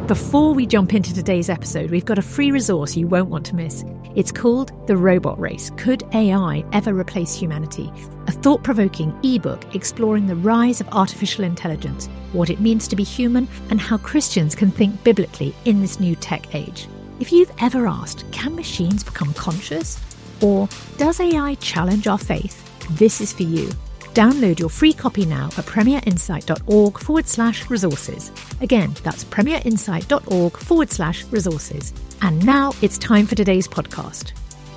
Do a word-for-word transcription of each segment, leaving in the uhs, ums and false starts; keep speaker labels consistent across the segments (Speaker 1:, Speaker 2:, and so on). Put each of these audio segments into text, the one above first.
Speaker 1: Before we jump into today's episode, we've got a free resource you won't want to miss. It's called The Robot Race. Could A I ever replace humanity? A thought-provoking ebook exploring the rise of artificial intelligence, what it means to be human, and how Christians can think biblically in this new tech age. If you've ever asked, can machines become conscious? Or does A I challenge our faith? This is for you. Download your free copy now at premierinsight.org forward slash resources. Again, that's premierinsight.org forward slash resources. And now it's time for today's podcast.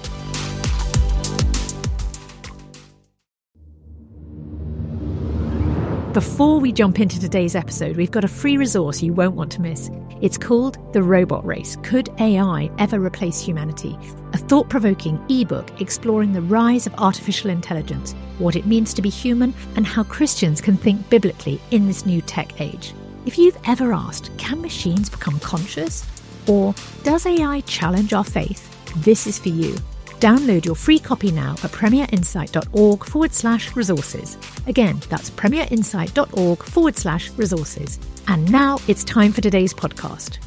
Speaker 1: Before we jump into today's episode, we've got a free resource you won't want to miss. It's called The Robot Race. Could A I ever replace humanity? A thought-provoking ebook exploring the rise of artificial intelligence, what it means to be human, and how Christians can think biblically in this new tech age. If you've ever asked, can machines become conscious? Or does A I challenge our faith? This is for you. Download your free copy now at premierinsight.org forward slash resources. Again, that's premierinsight.org forward slash resources. And now it's time for today's podcast.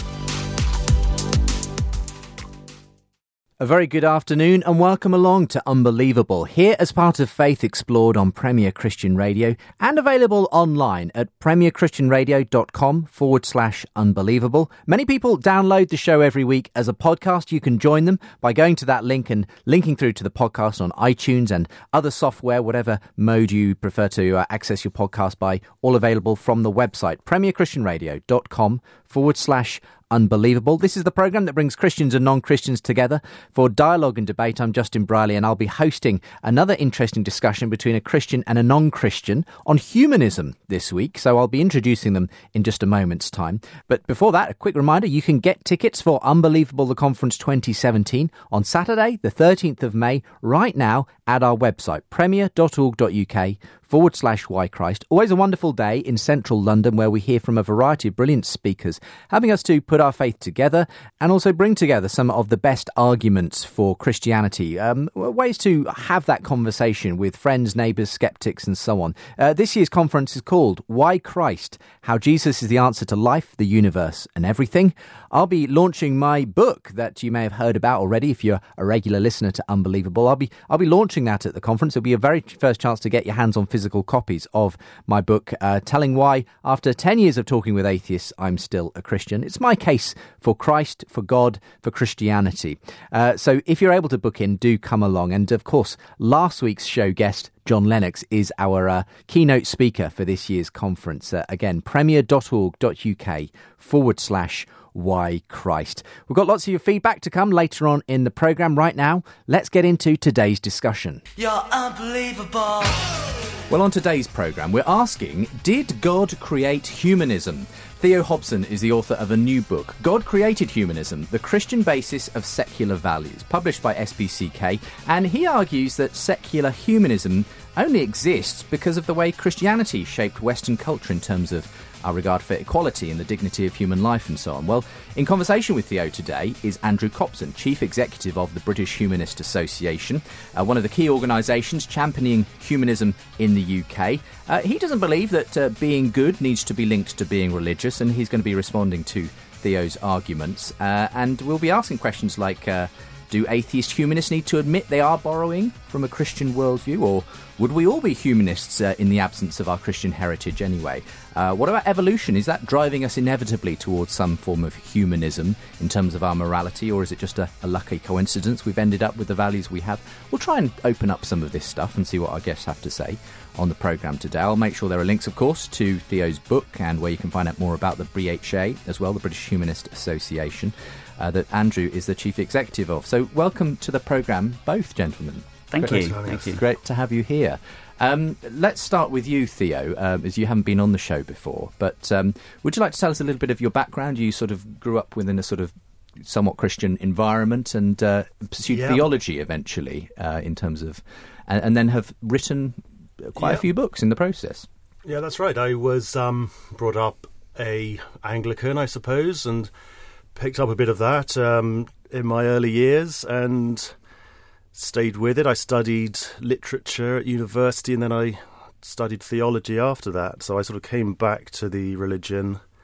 Speaker 2: A very good afternoon and welcome along to Unbelievable, here as part of Faith Explored on Premier Christian Radio and available online at premierchristianradio.com forward slash unbelievable. Many people download the show every week as a podcast. You can join them by going to that link and linking through to the podcast on iTunes and other software, whatever mode you prefer to uh, access your podcast by, all available from the website premierchristianradio.com forward slash Unbelievable. This is the programme that brings Christians and non-Christians together for dialogue and debate. I'm Justin Briley and I'll be hosting another interesting discussion between a Christian and a non-Christian on humanism this week. So I'll be introducing them in just a moment's time. But before that, a quick reminder, you can get tickets for Unbelievable the Conference twenty seventeen on Saturday, the thirteenth of May, right now at our website, premier.org.uk forward slash why Christ. Always a wonderful day in central London where we hear from a variety of brilliant speakers, helping us to put our faith together and also bring together some of the best arguments for Christianity, um, ways to have that conversation with friends, neighbours, skeptics and so on. Uh, this year's conference is called Why Christ? How Jesus is the answer to life, the universe and everything. I'll be launching my book that you may have heard about already if you're a regular listener to Unbelievable. I'll be I'll be launching that at the conference. It'll be a very first chance to get your hands on physical copies of my book, uh, telling why, after ten years of talking with atheists, I'm still a Christian. It's my case for Christ, for God, for Christianity. Uh, so if you're able to book in, do come along. And of course, last week's show guest, John Lennox, is our uh, keynote speaker for this year's conference. Uh, again, premier.org.uk forward slash Why Christ. We've got lots of your feedback to come later on in the programme. Right now, let's get into today's discussion.
Speaker 3: You're unbelievable.
Speaker 2: Well, on today's programme, we're asking, did God create humanism? Theo Hobson is the author of a new book, God Created Humanism, The Christian Basis of Secular Values, published by S B C K, and he argues that secular humanism only exists because of the way Christianity shaped Western culture in terms of our regard for equality and the dignity of human life and so on. Well, in conversation with Theo today is Andrew Copson, Chief Executive of the British Humanist Association, uh, one of the key organisations championing humanism in the U K. Uh, he doesn't believe that uh, being good needs to be linked to being religious, and he's going to be responding to Theo's arguments. Uh, and we'll be asking questions like, uh, do atheist humanists need to admit they are borrowing from a Christian worldview, or would we all be humanists uh, in the absence of our Christian heritage anyway? Uh, what about evolution? Is that driving us inevitably towards some form of humanism in terms of our morality, or is it just a, a lucky coincidence we've ended up with the values we have? We'll try and open up some of this stuff and see what our guests have to say on the programme today. I'll make sure there are links, of course, to Theo's book and where you can find out more about the B H A as well, the British Humanist Association, uh, that Andrew is the Chief Executive of. So welcome to the programme, both gentlemen.
Speaker 4: Thank
Speaker 2: Great.
Speaker 4: you. Thank you.
Speaker 2: Great to have you here. Um, let's start with you, Theo, um, as you haven't been on the show before. But um, would you like to tell us a little bit of your background? You sort of grew up within a sort of somewhat Christian environment and uh, pursued
Speaker 4: yeah.
Speaker 2: theology eventually uh, in terms of... And, and then have written quite
Speaker 4: yeah.
Speaker 2: a few books in the process.
Speaker 4: Yeah, that's right. I was um, brought up a Anglican, I suppose, and picked up a bit of that um, in my early years and stayed with it. I studied literature at university and then I studied theology after that. So I sort of came back to the religion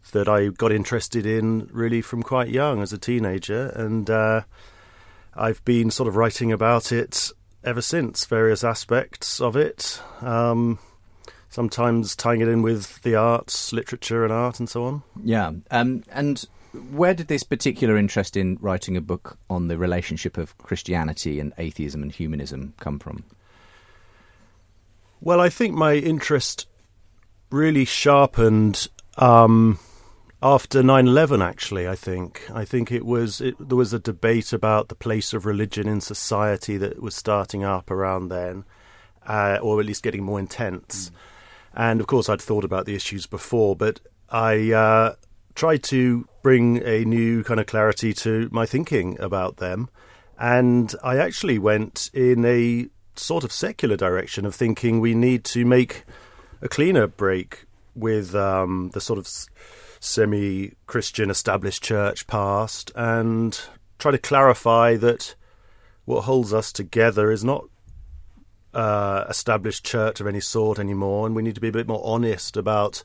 Speaker 4: that I got interested in really from quite young as a teenager, and uh, I've been sort of writing about it ever since, various aspects of it, um, sometimes tying it in with the arts, literature and art and so on.
Speaker 2: Yeah, um, and where did this particular interest in writing a book on the relationship of Christianity and atheism and humanism come from?
Speaker 4: Well, I think my interest really sharpened um, after nine eleven, actually, I think. I think it was it, there was a debate about the place of religion in society that was starting up around then, uh, or at least getting more intense. Mm. And, of course, I'd thought about the issues before, but I uh, tried to bring a new kind of clarity to my thinking about them. And I actually went in a sort of secular direction of thinking we need to make a cleaner break with um, the sort of semi-Christian established church past and try to clarify that what holds us together is not uh, established church of any sort anymore, and we need to be a bit more honest about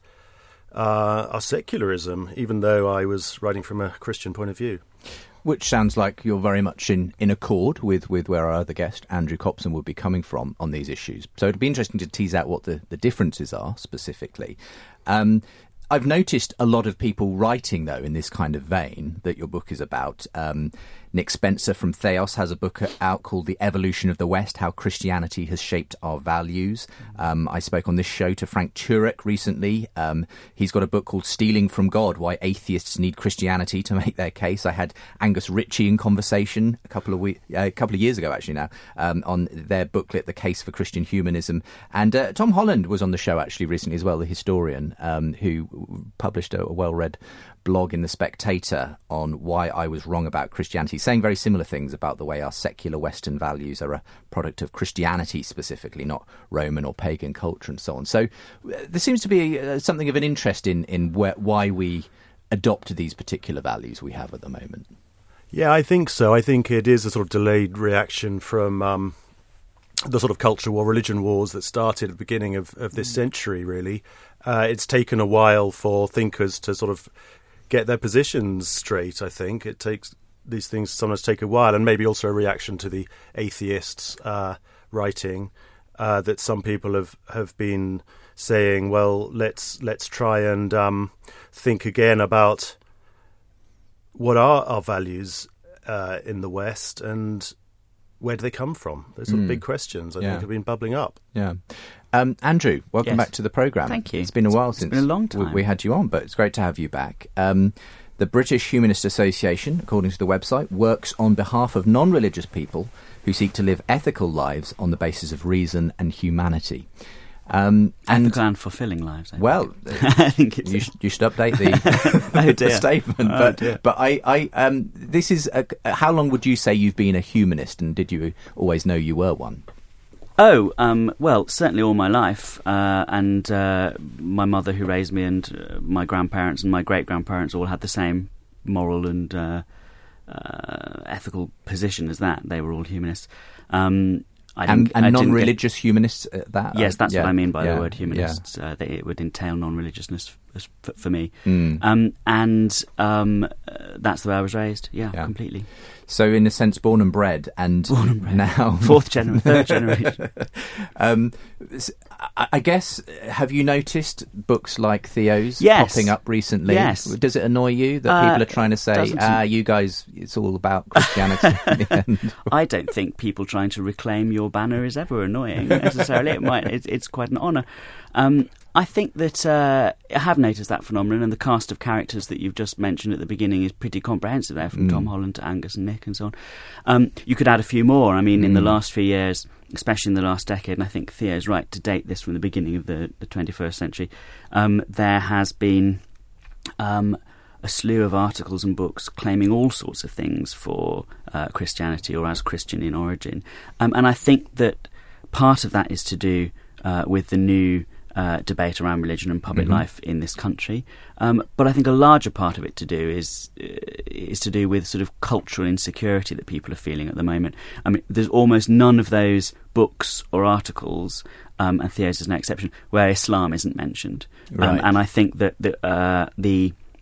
Speaker 4: uh, our secularism, even though I was writing from a Christian point of view.
Speaker 2: Which sounds like you're very much in, in accord with, with where our other guest, Andrew Copson, would be coming from on these issues. So it'd be interesting to tease out what the, the differences are specifically. Um, I've noticed a lot of people writing, though, in this kind of vein that your book is about. Um, Nick Spencer from Theos has a book out called The Evolution of the West, How Christianity Has Shaped Our Values. Um, I spoke on this show to Frank Turek recently. Um, he's got a book called Stealing from God, Why Atheists Need Christianity to Make Their Case. I had Angus Ritchie in conversation a couple of we- uh, a couple of years ago, actually now, um, on their booklet, The Case for Christian Humanism. And uh, Tom Holland was on the show actually recently as well, the historian, um, who published a, a well-read blog in The Spectator on why I was wrong about Christianity, saying very similar things about the way our secular Western values are a product of Christianity specifically, not Roman or pagan culture and so on. So uh, there seems to be uh, something of an interest in, in where, why we adopt these particular values we have at the moment.
Speaker 4: Yeah, I think so. I think it is a sort of delayed reaction from um, the sort of culture war, religion wars that started at the beginning of, of this century, really. Uh, it's taken a while for thinkers to sort of get their positions straight, I think. It takes these things sometimes take a while, and maybe also a reaction to the atheists uh, writing uh, that some people have, have been saying, well, let's let's try and um, think again about what are our values uh, in the West and where do they come from? Those sort mm. of big questions, I yeah. think, have been bubbling up.
Speaker 2: Yeah. Um, Andrew, welcome
Speaker 5: yes.
Speaker 2: back to the programme.
Speaker 5: Thank you.
Speaker 2: It's been a while
Speaker 5: it's
Speaker 2: since
Speaker 5: been a long time.
Speaker 2: We, we had you on, but it's great to have you back. Um, the British Humanist Association, according to the website, works on behalf of non-religious people who seek to live ethical lives on the basis of reason and humanity. Um, and
Speaker 5: ethical and fulfilling lives. I
Speaker 2: well,
Speaker 5: I think it's
Speaker 2: you, sh- you should update the,
Speaker 5: oh
Speaker 2: the statement.
Speaker 5: Oh
Speaker 2: but
Speaker 5: dear.
Speaker 2: but I, I um, this is a, how long would you say you've been a humanist, and did you always know you were one?
Speaker 5: Oh, um, well, certainly all my life, uh, and uh, my mother who raised me and uh, my grandparents and my great-grandparents all had the same moral and uh, uh, ethical position as that. They were all humanists. Um, I
Speaker 2: and and
Speaker 5: I
Speaker 2: non-religious get, humanists at that?
Speaker 5: Yes, that's
Speaker 2: yeah,
Speaker 5: what I mean by
Speaker 2: yeah,
Speaker 5: the word humanists.
Speaker 2: Yeah.
Speaker 5: Uh, that it would entail non-religiousness f- f- for me.
Speaker 2: Mm.
Speaker 5: Um, and um, uh, that's the way I was raised, yeah,
Speaker 2: yeah,
Speaker 5: completely.
Speaker 2: So, in a sense, born and bred, and,
Speaker 5: born and bred.
Speaker 2: now
Speaker 5: fourth generation, third generation.
Speaker 2: um, I guess, have you noticed books like Theos
Speaker 5: yes.
Speaker 2: popping up recently?
Speaker 5: Yes.
Speaker 2: Does it annoy you that
Speaker 5: uh,
Speaker 2: people are trying to say, ah, you guys, it's all about Christianity in the end?
Speaker 5: I don't think people trying to reclaim your banner is ever annoying necessarily. It might. It, it's quite an honour. Um, I think that uh, I have noticed that phenomenon, and the cast of characters that you've just mentioned at the beginning is pretty comprehensive there, from mm. Tom Holland to Angus and Nick and so on. Um, you could add a few more. I mean, mm. in the last few years, especially in the last decade, and I think Theo's right to date this from the beginning of the, the twenty-first century, um, there has been um, a slew of articles and books claiming all sorts of things for uh, Christianity or as Christian in origin. Um, and I think that part of that is to do uh, with the new Uh, debate around religion and public mm-hmm. life in this country, um, but I think a larger part of it to do is uh, is to do with sort of cultural insecurity that people are feeling at the moment. I mean, there's almost none of those books or articles, um, and Theos is no exception, where Islam isn't mentioned.
Speaker 2: Right.
Speaker 5: Um, and I think that the, uh, the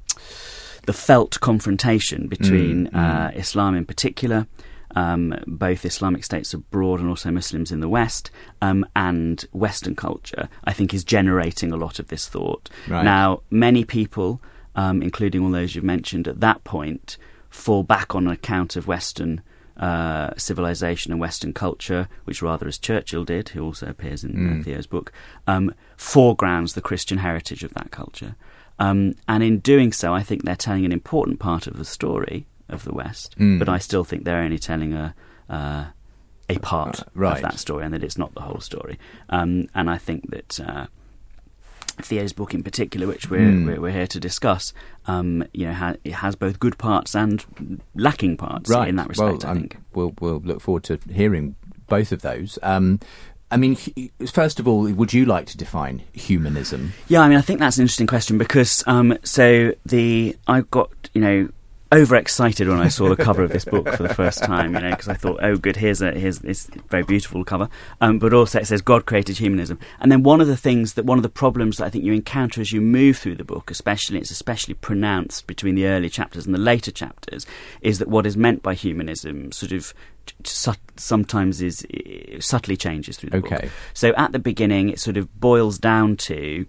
Speaker 5: the felt confrontation between
Speaker 2: Mm,
Speaker 5: uh, Islam in particular, um, both Islamic states abroad and also Muslims in the West, um, and Western culture, I think is generating a lot of this thought.
Speaker 2: Right.
Speaker 5: Now, many people, um, including all those you've mentioned at that point, fall back on account of Western uh, civilization and Western culture, which rather as Churchill did, who also appears in
Speaker 2: Mm.
Speaker 5: uh, Theo's book, um, foregrounds the Christian heritage of that culture. Um, and in doing so, I think they're telling an important part of the story of the West,
Speaker 2: Mm.
Speaker 5: but I still think they're only telling a uh, a part
Speaker 2: Uh, right.
Speaker 5: of that story, and that it's not the whole story. Um, and I think that uh, Theo's book in particular, which we're
Speaker 2: Mm.
Speaker 5: we're, we're here to discuss, um, you know, ha- it has both good parts and lacking parts
Speaker 2: Right.
Speaker 5: in that respect.
Speaker 2: Well,
Speaker 5: I
Speaker 2: um,
Speaker 5: think.
Speaker 2: we'll we'll look forward to hearing both of those. Um, I mean, hu- first of all, would you like to define humanism?
Speaker 5: Yeah, I mean, I think that's an interesting question because um, so the I got you know overexcited when I saw the cover of this book for the first time, you know, because I thought, oh, good, here's a here's this very beautiful cover, um, but also it says God created humanism, and then one of the things that one of the problems that I think you encounter as you move through the book, especially it's especially pronounced between the early chapters and the later chapters, is that what is meant by humanism sort of Sut- sometimes is uh, subtly changes through the
Speaker 2: Okay.
Speaker 5: book. So at the beginning, it sort of boils down to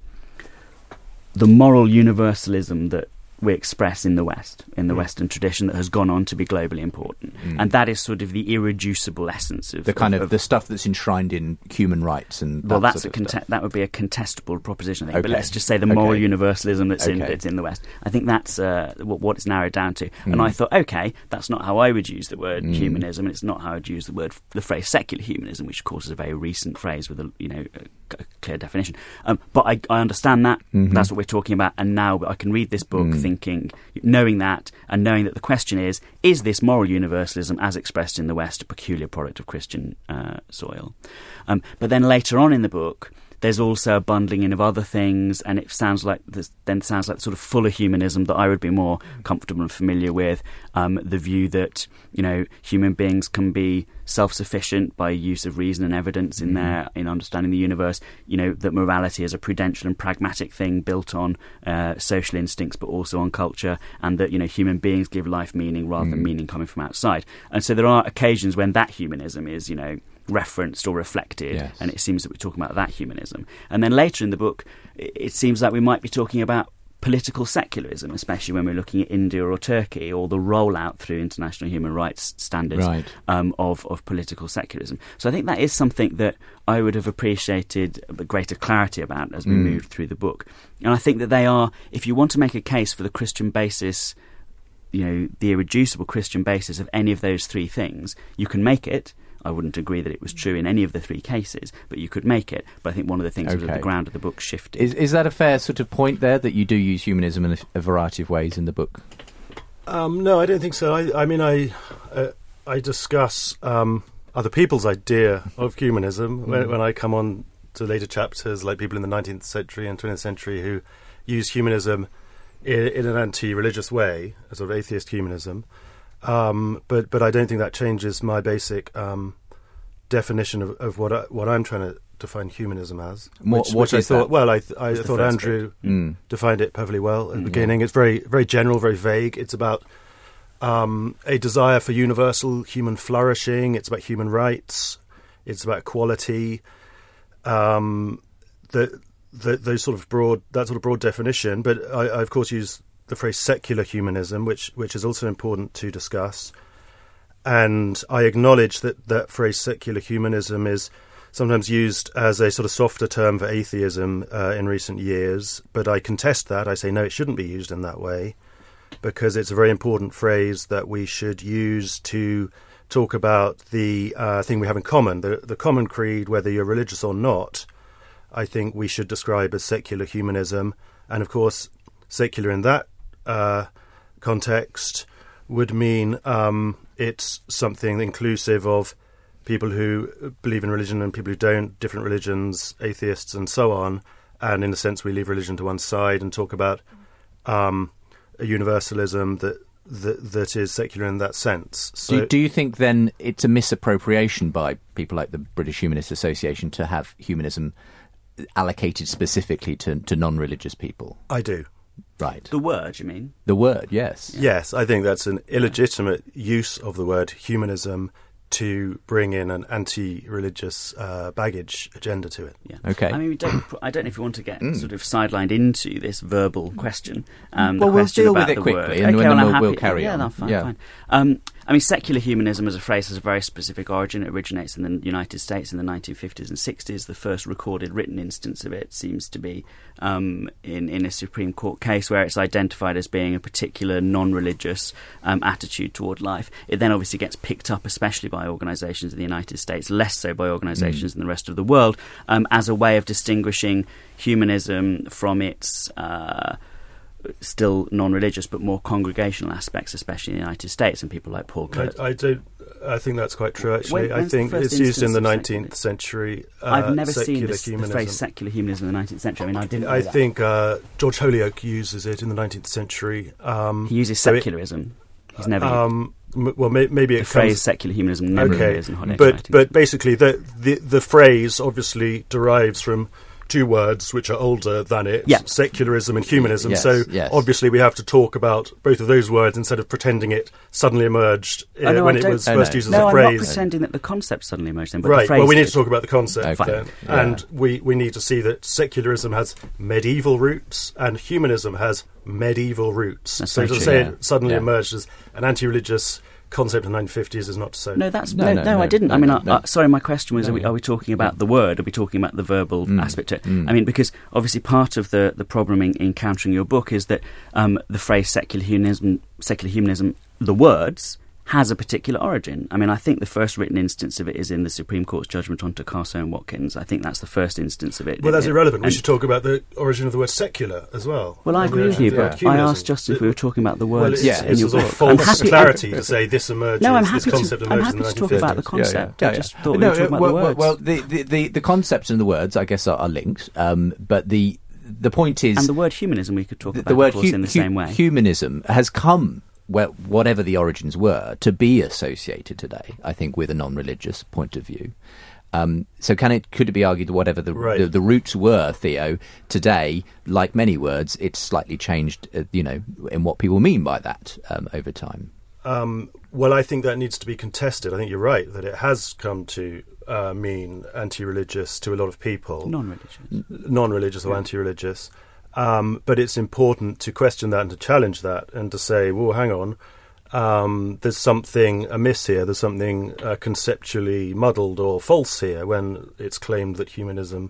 Speaker 5: the moral universalism that we express in the West, in the
Speaker 2: Mm.
Speaker 5: Western tradition that has gone on to be globally important.
Speaker 2: Mm.
Speaker 5: And that is sort of the irreducible essence of...
Speaker 2: The kind of,
Speaker 5: of
Speaker 2: the stuff that's enshrined in human rights and that
Speaker 5: well, that's
Speaker 2: sort
Speaker 5: a
Speaker 2: of
Speaker 5: conte-
Speaker 2: stuff.
Speaker 5: that would be a contestable proposition, I think. But
Speaker 2: Okay.
Speaker 5: let's just say the moral
Speaker 2: Okay.
Speaker 5: universalism that's in
Speaker 2: Okay.
Speaker 5: that's in the West. I think that's uh, what, what it's narrowed down to. And
Speaker 2: Mm.
Speaker 5: I thought, okay, that's not how I would use the word
Speaker 2: Mm.
Speaker 5: humanism, and it's not how I'd use the word the phrase secular humanism, which of course is a very recent phrase with a you know a, a clear definition. Um, but I, I understand that.
Speaker 2: Mhm.
Speaker 5: That's what we're talking about. And now I can read this book
Speaker 2: Mm.
Speaker 5: thinking, knowing that, and knowing that the question is: is this moral universalism, as expressed in the West, a peculiar product of Christian uh, soil? Um, but then later on in the book, there's also a bundling in of other things, and it sounds like this, then sounds like the sort of fuller humanism that I would be more comfortable and familiar with. Um, the view that you know human beings can be self-sufficient by use of reason and evidence in their in understanding the universe. You know that morality is a prudential and pragmatic thing built on uh, social instincts, but also on culture, and that you know human beings give life meaning rather than
Speaker 2: Mm.
Speaker 5: meaning coming from outside. And so there are occasions when that humanism is you know. referenced or reflected,
Speaker 2: Yes.
Speaker 5: and it seems that we're talking about that humanism. And then later in the book, it it seems like we might be talking about political secularism, especially when we're looking at India or Turkey, or the rollout through international human rights standards
Speaker 2: Right.
Speaker 5: um, of, of political secularism. So I think that is something that I would have appreciated a bit greater clarity about as we
Speaker 2: Mm.
Speaker 5: moved through the book. And I think that they are, if you want to make a case for the Christian basis, you know, the irreducible Christian basis of any of those three things, you can make it. I wouldn't agree that it was true in any of the three cases, but you could make it. But I think one of the things was at
Speaker 2: Okay.
Speaker 5: the ground of the book shifted.
Speaker 2: Is, is that a fair sort of point there, that you do use humanism in a, a variety of ways in the book?
Speaker 4: Um, no, I don't think so. I, I mean, I uh, I discuss um, other people's idea of humanism when, when I come on to later chapters, like people in the nineteenth century and twentieth century who use humanism in, in an anti-religious way, a sort of atheist humanism. Um, but but I don't think that changes my basic um, definition of, of what I, what I'm trying to define humanism as.
Speaker 2: What-
Speaker 4: which,
Speaker 2: what
Speaker 4: which I
Speaker 2: is
Speaker 4: thought.
Speaker 2: that?
Speaker 4: Well, I th- I
Speaker 5: What's the
Speaker 4: thought
Speaker 5: first
Speaker 4: Andrew
Speaker 2: Mm.
Speaker 4: defined it perfectly well at the
Speaker 5: Mm,
Speaker 4: beginning. It's very very general, very vague. It's about um, a desire for universal human flourishing. It's about human rights. It's about equality. Um, the, the those sort of broad that sort of broad definition. But I, I of course use the phrase secular humanism, which which is also important to discuss. And I acknowledge that that phrase secular humanism is sometimes used as a sort of softer term for atheism uh, in recent years. But I contest that. I say no, it shouldn't be used in that way, because it's a very important phrase that we should use to talk about the uh, thing we have in common, the, the common creed, whether you're religious or not. I think we should describe as secular humanism. And of course, secular in that uh, context would mean um, it's something inclusive of people who believe in religion and people who don't, different religions, atheists and so on. And in a sense, we leave religion to one side and talk about um, a universalism that, that that is secular in that sense. So,
Speaker 2: do, do you think then it's a misappropriation by people like the British Humanist Association to have humanism allocated specifically to, to non-religious people?
Speaker 4: I do.
Speaker 2: Right.
Speaker 5: The word, you mean?
Speaker 2: The word, yes.
Speaker 4: Yes, I think that's an illegitimate use of the word humanism to bring in an anti-religious uh, baggage agenda to it.
Speaker 5: Yeah.
Speaker 2: Okay.
Speaker 5: I mean, we don't, I don't know if you want to get sort of sidelined into this verbal question. Um,
Speaker 2: Well,
Speaker 5: the
Speaker 2: we'll
Speaker 5: question
Speaker 2: deal
Speaker 5: about
Speaker 2: with it
Speaker 5: the
Speaker 2: quickly,
Speaker 5: word.
Speaker 2: and
Speaker 5: okay,
Speaker 2: then
Speaker 5: well, I'm
Speaker 2: we'll-
Speaker 5: happy.
Speaker 2: we'll carry
Speaker 5: yeah,
Speaker 2: on.
Speaker 5: No, fine,
Speaker 2: Yeah.
Speaker 5: fine. Um, I mean, secular humanism as a phrase has a very specific origin. It originates in the United States in the nineteen fifties and sixties. The first recorded written instance of it seems to be um, in, in a Supreme Court case where it's identified as being a particular non-religious um, attitude toward life. It then obviously gets picked up, especially by organisations in the United States, less so by organisations mm. in the rest of the world, um, as a way of distinguishing humanism from its Uh, still non-religious but more congregational aspects, especially in the United States, and people like Paul Kurt.
Speaker 4: I, I don't. I think that's quite true. Actually,
Speaker 5: When-
Speaker 4: I
Speaker 5: when's the
Speaker 4: think
Speaker 5: first
Speaker 4: it's used in the
Speaker 5: instance of
Speaker 4: nineteenth century. Uh,
Speaker 5: I've never
Speaker 4: secular
Speaker 5: seen this, the
Speaker 4: humanism.
Speaker 5: phrase secular humanism in the nineteenth century. I mean, I didn't know
Speaker 4: I
Speaker 5: that.
Speaker 4: think uh, George Holyoake uses it in the nineteenth century. Um,
Speaker 5: He uses
Speaker 4: so it-
Speaker 5: secularism. He's never
Speaker 4: Um, m- well, may, maybe it
Speaker 5: the
Speaker 4: comes.
Speaker 5: phrase secular humanism never
Speaker 4: Okay,
Speaker 5: appears in Holyoake's
Speaker 4: but
Speaker 5: writings.
Speaker 4: but basically the, the the phrase obviously derives from two words which are older than it,
Speaker 5: Yeah.
Speaker 4: secularism and humanism.
Speaker 2: Yes,
Speaker 4: so
Speaker 2: yes.
Speaker 4: obviously we have to talk about both of those words instead of pretending it suddenly emerged uh,
Speaker 5: Oh, no,
Speaker 4: when
Speaker 5: I
Speaker 4: it
Speaker 5: don't-
Speaker 4: was
Speaker 2: Oh,
Speaker 4: first
Speaker 2: no.
Speaker 4: used as
Speaker 5: no,
Speaker 4: a
Speaker 5: I'm
Speaker 4: phrase.
Speaker 5: not pretending that the concept suddenly emerged then, but the
Speaker 4: Right,
Speaker 5: phrase
Speaker 4: well we need
Speaker 5: did.
Speaker 4: to talk about the concept
Speaker 2: Okay.
Speaker 4: then.
Speaker 2: Yeah.
Speaker 4: And we, we need to see that secularism has medieval roots and humanism has medieval roots.
Speaker 5: That's
Speaker 4: so
Speaker 5: very
Speaker 4: to
Speaker 5: true,
Speaker 4: say
Speaker 2: yeah.
Speaker 4: it suddenly
Speaker 2: Yeah.
Speaker 4: emerged as an anti-religious concept in the nineteen fifties is not to say.
Speaker 5: No, that's
Speaker 2: No,
Speaker 5: no,
Speaker 2: no,
Speaker 5: no,
Speaker 2: no,
Speaker 5: I didn't.
Speaker 2: no,
Speaker 5: I mean,
Speaker 2: no,
Speaker 5: I,
Speaker 2: no.
Speaker 5: Uh, sorry, my question was:
Speaker 2: No,
Speaker 5: are, we,
Speaker 2: no.
Speaker 5: are we talking about the word? Are we talking about the verbal
Speaker 2: Mm.
Speaker 5: aspect to it?
Speaker 2: Mm.
Speaker 5: I mean, because obviously part of the, the problem in, in countering your book is that um, the phrase secular humanism, secular humanism, the words has a particular origin. I mean, I think the first written instance of it is in the Supreme Court's judgment on Tacasso and Watkins. I think that's the first instance of it.
Speaker 4: Well, that's
Speaker 5: It-
Speaker 4: irrelevant. We
Speaker 5: and-
Speaker 4: should talk about the origin of the word secular as well.
Speaker 5: Well, I
Speaker 4: And
Speaker 5: agree
Speaker 4: the-
Speaker 5: with you,
Speaker 4: the
Speaker 5: but
Speaker 4: word
Speaker 5: I
Speaker 4: humanism.
Speaker 5: asked Justin if we were talking about the
Speaker 4: Well,
Speaker 5: words
Speaker 4: it's,
Speaker 2: Yeah.
Speaker 5: in
Speaker 4: it's
Speaker 5: your
Speaker 4: a sort
Speaker 5: book.
Speaker 4: of
Speaker 5: I'm
Speaker 4: false
Speaker 5: happy-
Speaker 4: clarity to say this emerges.
Speaker 5: No, I'm
Speaker 4: this
Speaker 5: happy
Speaker 4: concept
Speaker 5: to. I'm
Speaker 4: emerges
Speaker 5: happy
Speaker 4: in the
Speaker 5: to talk
Speaker 4: nineteen
Speaker 5: about the
Speaker 4: fifties.
Speaker 5: concept.
Speaker 2: Yeah,
Speaker 5: I
Speaker 2: yeah.
Speaker 5: just thought we
Speaker 2: No,
Speaker 5: were talking about
Speaker 2: well,
Speaker 5: the words.
Speaker 2: well, the, the, the, the concepts and the words, I guess, are, are linked. Um, but the the point is,
Speaker 5: and the word humanism we could talk
Speaker 2: the,
Speaker 5: about,
Speaker 2: the word
Speaker 5: of course,
Speaker 2: hu-
Speaker 5: in the
Speaker 2: hu-
Speaker 5: same way.
Speaker 2: humanism has come, well, whatever the origins were, to be associated today, I think, with a non-religious point of view. Um, so can it could it be argued that whatever the,
Speaker 4: Right.
Speaker 2: the the roots were, Theo, today, like many words, it's slightly changed, uh, you know, in what people mean by that um, over time.
Speaker 4: Um, well, I think that needs to be contested. I think you're right that it has come to uh, mean anti-religious to a lot of people,
Speaker 5: Non-religious.
Speaker 4: non-religious or anti-religious. Um, but it's important to question that and to challenge that and to say, well, hang on, um, there's something amiss here. There's something uh, conceptually muddled or false here when it's claimed that humanism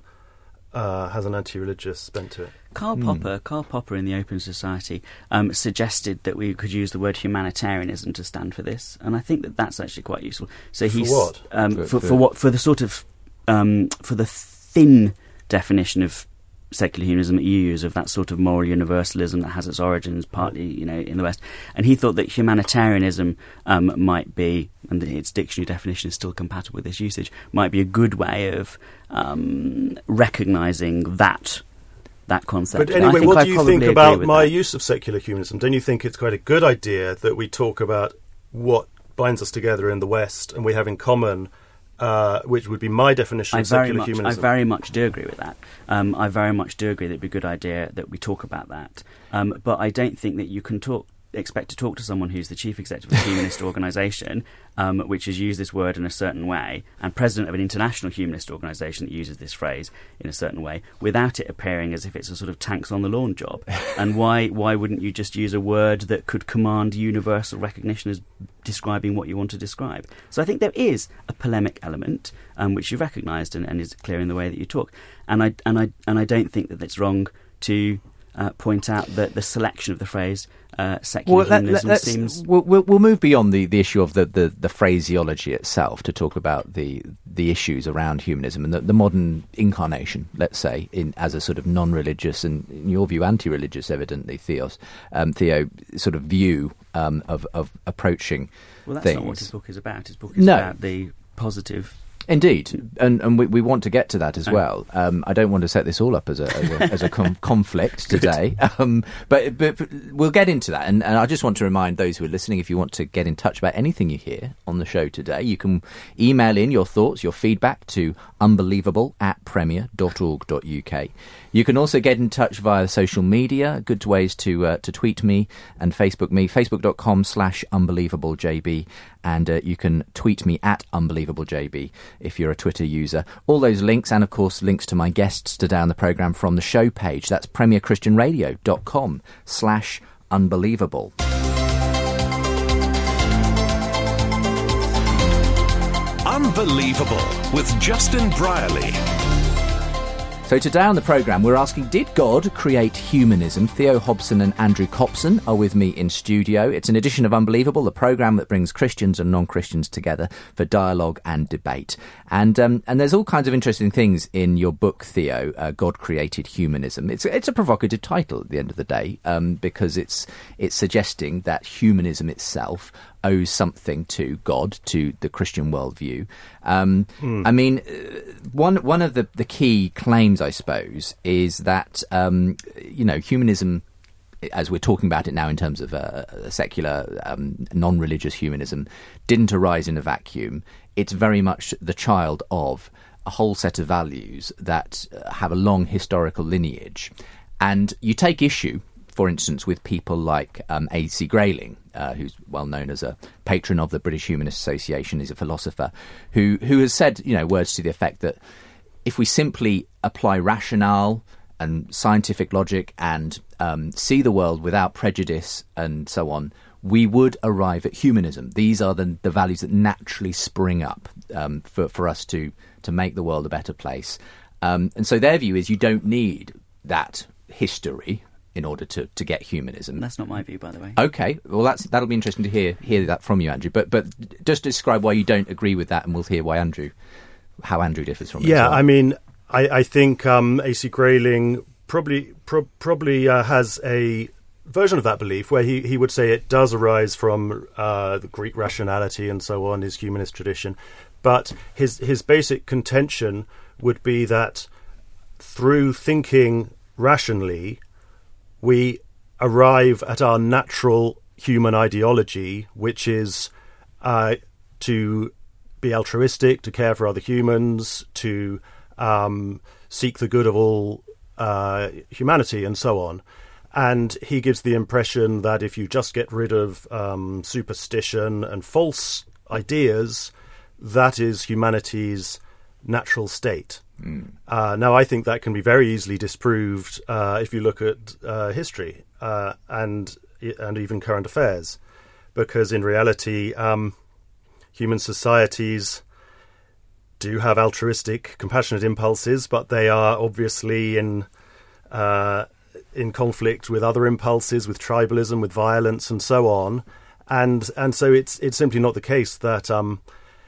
Speaker 4: uh, has an anti-religious bent to it.
Speaker 5: Karl Popper, Karl Popper in the Open Society um, suggested that we could use the word humanitarianism to stand for this, and I think that that's actually quite useful. So
Speaker 4: For
Speaker 5: he's
Speaker 4: what?
Speaker 5: Um,
Speaker 2: For-
Speaker 5: for,
Speaker 2: for-
Speaker 5: for what for the sort of um, for the thin definition of secular humanism that you use, of that sort of moral universalism that has its origins partly, you know, in the West. And he thought that humanitarianism um, might be, and its dictionary definition is still compatible with this usage, might be a good way of um, recognising that that concept.
Speaker 4: But
Speaker 5: And I
Speaker 4: anyway,
Speaker 5: think
Speaker 4: what
Speaker 5: I
Speaker 4: do you
Speaker 5: probably
Speaker 4: think
Speaker 5: agree
Speaker 4: about
Speaker 5: with
Speaker 4: my
Speaker 5: that.
Speaker 4: use of secular humanism? Don't you think it's quite a good idea that we talk about what binds us together in the West and we have in common, uh, which would be my definition
Speaker 5: I
Speaker 4: of
Speaker 5: very
Speaker 4: secular
Speaker 5: much, I
Speaker 4: humanism?
Speaker 5: very much do agree with that. Um, I very much do agree that it'd be a good idea that we talk about that. Um, but I don't think that you can talk, expect to talk to someone who's the chief executive of a humanist organisation, um, which has used this word in a certain way, and president of an international humanist organisation that uses this phrase in a certain way, without it appearing as if it's a sort of tanks on the lawn job. And why why wouldn't you just use a word that could command universal recognition as describing what you want to describe? So I think there is a polemic element, um, which you recognised and, and is clear in the way that you talk. And I and I and I don't think that it's wrong to uh, point out that the selection of the phrase uh, secular
Speaker 2: Well, let,
Speaker 5: humanism
Speaker 2: us
Speaker 5: seems.
Speaker 2: we'll, we'll, we'll move beyond the, the issue of the, the, the phraseology itself to talk about the the issues around humanism and the, the modern incarnation, let's say, in as a sort of non-religious and, in your view, anti-religious, evidently, Theos, um, Theo, sort of view um, of, of approaching
Speaker 5: Well, that's
Speaker 2: things.
Speaker 5: not what his book is about. His book is
Speaker 2: No.
Speaker 5: about the positive
Speaker 2: Indeed, and and we, we want to get to that as well. Um, I don't want to set this all up as a as a, as a com- conflict today, um, but, but but we'll get into that. And, and I just want to remind those who are listening, if you want to get in touch about anything you hear on the show today, you can email in your thoughts, your feedback to unbelievable at premier dot org dot uk. You can also get in touch via social media. Good ways to uh, to tweet me and Facebook me, facebook dot com slash unbelievable J B. And uh, you can tweet me at unbelievablejb if you're a Twitter user. All those links, and of course links to my guests today on the programme from the show page. That's premier christian radio dot com slash unbelievable.
Speaker 6: Unbelievable with Justin Brierley.
Speaker 2: So today on the programme, we're asking, did God create humanism? Theo Hobson and Andrew Copson are with me in studio. It's an edition of Unbelievable, the programme that brings Christians and non-Christians together for dialogue and debate. And um, and there's all kinds of interesting things in your book, Theo, uh, God Created Humanism. It's it's a provocative title at the end of the day, um, because it's it's suggesting that humanism itself owes something to God, to the Christian worldview. Um, mm. I mean, one one of the, the key claims, I suppose, is that, um, you know, humanism, as we're talking about it now in terms of a, a secular, um, non-religious humanism, didn't arise in a vacuum. It's very much the child of a whole set of values that have a long historical lineage. And you take issue, for instance, with people like um, A C Grayling, uh, who's well known as a patron of the British Humanist Association. He's a philosopher who who has said, you know, words to the effect that if we simply apply rationale and scientific logic and um, see the world without prejudice and so on, we would arrive at humanism. These are the, the values that naturally spring up um, for, for us to, to make the world a better place. Um, and so their view is you don't need that history in order to, to get humanism.
Speaker 5: That's not my view, by the way. Okay,
Speaker 2: well, that's that'll be interesting to hear hear that from you, Andrew. But but just describe why you don't agree with that, and we'll hear why Andrew, how Andrew differs from it.
Speaker 4: Yeah,
Speaker 2: as well.
Speaker 4: I mean, I, I think um, A C Grayling probably pro- probably uh, has a version of that belief where he, he would say it does arise from uh, the Greek rationality and so on, his humanist tradition. But his his basic contention would be that through thinking rationally, we arrive at our natural human ideology, which is uh, to be altruistic, to care for other humans, to um, seek the good of all uh, humanity, and so on. And he gives the impression that if you just get rid of um, superstition and false ideas, that is humanity's natural state. Mm. Uh, now, I think that can be very easily disproved uh, if you look at uh, history uh, and and even current affairs, because in reality, um, human societies do have altruistic, compassionate impulses, but they are obviously in uh, in conflict with other impulses, with tribalism, with violence, and so on. And and so it's it's simply not the case that um,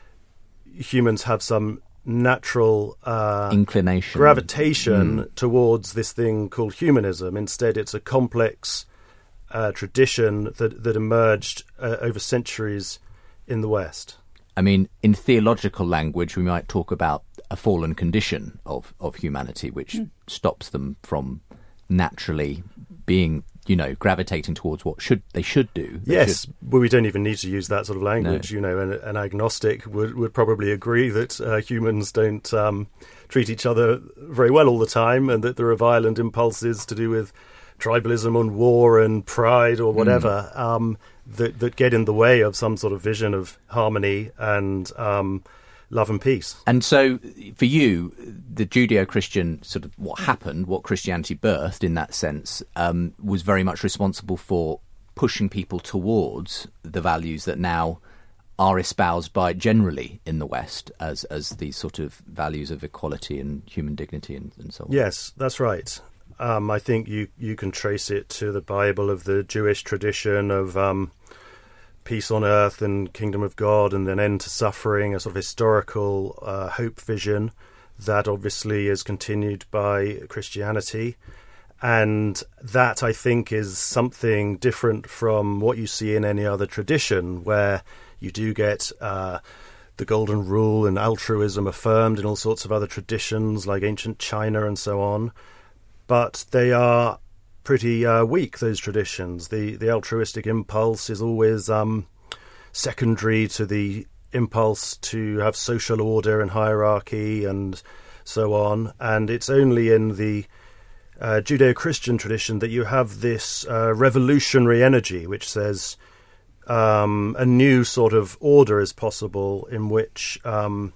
Speaker 4: humans have some natural uh,
Speaker 2: inclination,
Speaker 4: gravitation
Speaker 2: mm.
Speaker 4: towards this thing called humanism. Instead, it's a complex uh, tradition that that emerged uh, over centuries in the West.
Speaker 2: I mean, in theological language, we might talk about a fallen condition of, of humanity, which mm. stops them from naturally being, you know, gravitating towards what should they should do. They
Speaker 4: yes,
Speaker 2: should...
Speaker 4: but we don't even need to use that sort of language.
Speaker 2: No.
Speaker 4: You know, an, an agnostic would, would probably agree that uh, humans don't um, treat each other very well all the time, and that there are violent impulses to do with tribalism and war and pride or whatever mm. um, that, that get in the way of some sort of vision of harmony and um, love and peace.
Speaker 2: And so, for you, the Judeo-Christian sort of what happened, what Christianity birthed in that sense, um, was very much responsible for pushing people towards the values that now are espoused by generally in the West as as these sort of values of equality and human dignity and, and so on.
Speaker 4: Yes, that's right. Um, I think you, you can trace it to the Bible of the Jewish tradition of um, peace on earth and kingdom of God and an end to suffering, a sort of historical uh, hope vision that obviously is continued by Christianity. And that, I think, is something different from what you see in any other tradition, where you do get uh, the Golden Rule and altruism affirmed in all sorts of other traditions like ancient China and so on. But they are pretty uh, weak, those traditions. The the altruistic impulse is always um, secondary to the impulse to have social order and hierarchy and so on. And it's only in the uh, Judeo-Christian tradition that you have this uh, revolutionary energy which says um, a new sort of order is possible in which um,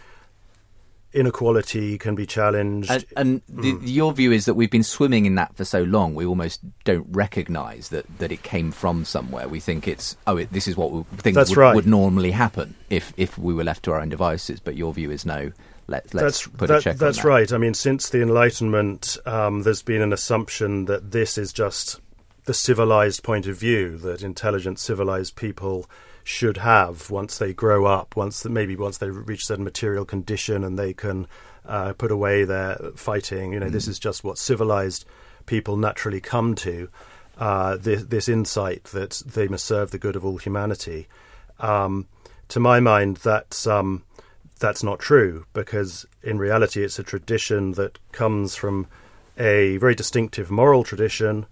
Speaker 4: inequality can be challenged.
Speaker 2: And, and the, mm. your view is that we've been swimming in that for so long, we almost don't recognise that, that it came from somewhere. We think it's, oh, it, this is what we think would,
Speaker 4: right.
Speaker 2: would normally happen if, if we were left to our own devices. But your view is no, let, let's
Speaker 4: that's,
Speaker 2: put
Speaker 4: that,
Speaker 2: a check on that.
Speaker 4: That's right. I mean, since the Enlightenment, um, there's been an assumption that this is just the civilised point of view that intelligent, civilised people should have once they grow up, once maybe once they reach a certain material condition and they can uh, put away their fighting. You know, mm. this is just what civilized people naturally come to, uh, this, this insight that they must serve the good of all humanity. Um, to my mind, that's, um, that's not true, because in reality it's a tradition that comes from a very distinctive moral tradition,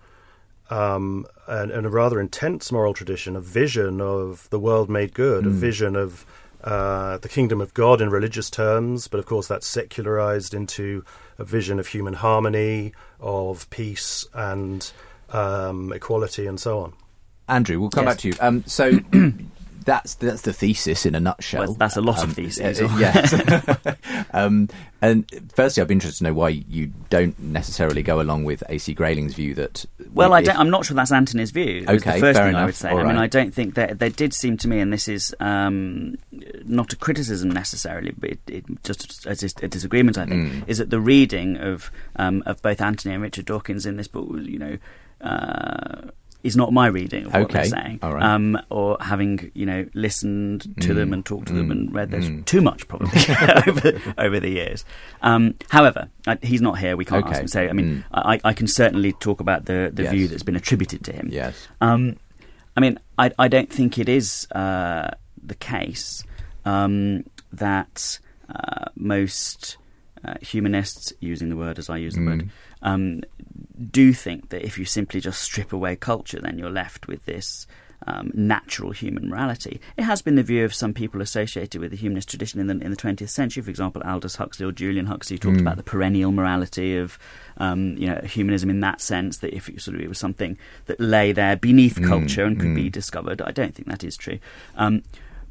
Speaker 4: Um, and, and a rather intense moral tradition, a vision of the world made good, mm. a vision of uh, the kingdom of God in religious terms, but of course that's secularized into a vision of human harmony, of peace and um, equality and so on.
Speaker 2: Andrew, we'll come
Speaker 5: yes.
Speaker 2: back to you. Um, so that's that's the thesis in a nutshell.
Speaker 5: Well, that's a lot
Speaker 2: um,
Speaker 5: of theses.
Speaker 2: Uh, yes. um, and firstly, I'd be interested to know why you don't necessarily go along with A C Grayling's view that...
Speaker 5: Well, I
Speaker 2: if,
Speaker 5: don't, I'm not sure that's Anthony's view.
Speaker 2: Okay,
Speaker 5: the first
Speaker 2: fair
Speaker 5: thing
Speaker 2: enough.
Speaker 5: I would say.
Speaker 2: All
Speaker 5: I mean,
Speaker 2: right.
Speaker 5: I don't think that there did seem to me, and this is um, not a criticism necessarily, but it, it just as a disagreement, I think, mm. is that the reading of um, of both Anthony and Richard Dawkins in this book, you know, uh, is not my reading of what
Speaker 2: okay.
Speaker 5: they're saying.
Speaker 2: All right.
Speaker 5: Um, or having, you know, listened to
Speaker 2: mm.
Speaker 5: them and talked to
Speaker 2: mm.
Speaker 5: them and read this
Speaker 2: mm.
Speaker 5: too much, probably, over, over the years. Um, however, I, he's not here. We can't
Speaker 2: okay.
Speaker 5: ask him. So, I mean,
Speaker 2: mm.
Speaker 5: I, I can certainly talk about the, the
Speaker 2: yes.
Speaker 5: view that's been attributed to him.
Speaker 2: Yes.
Speaker 5: Um, I mean, I, I don't think it is uh, the case um, that uh, most uh, humanists, using the word as I use the mm. word, um, do think that if you simply just strip away culture, then you're left with this um, natural human morality. It has been the view of some people associated with the humanist tradition in the, in the twentieth century. For example, Aldous Huxley or Julian Huxley talked mm. about the perennial morality of um, you know, humanism in that sense, that if it, sort of, it was something that lay there beneath mm. culture and could mm. be discovered. I don't think that is true. Um,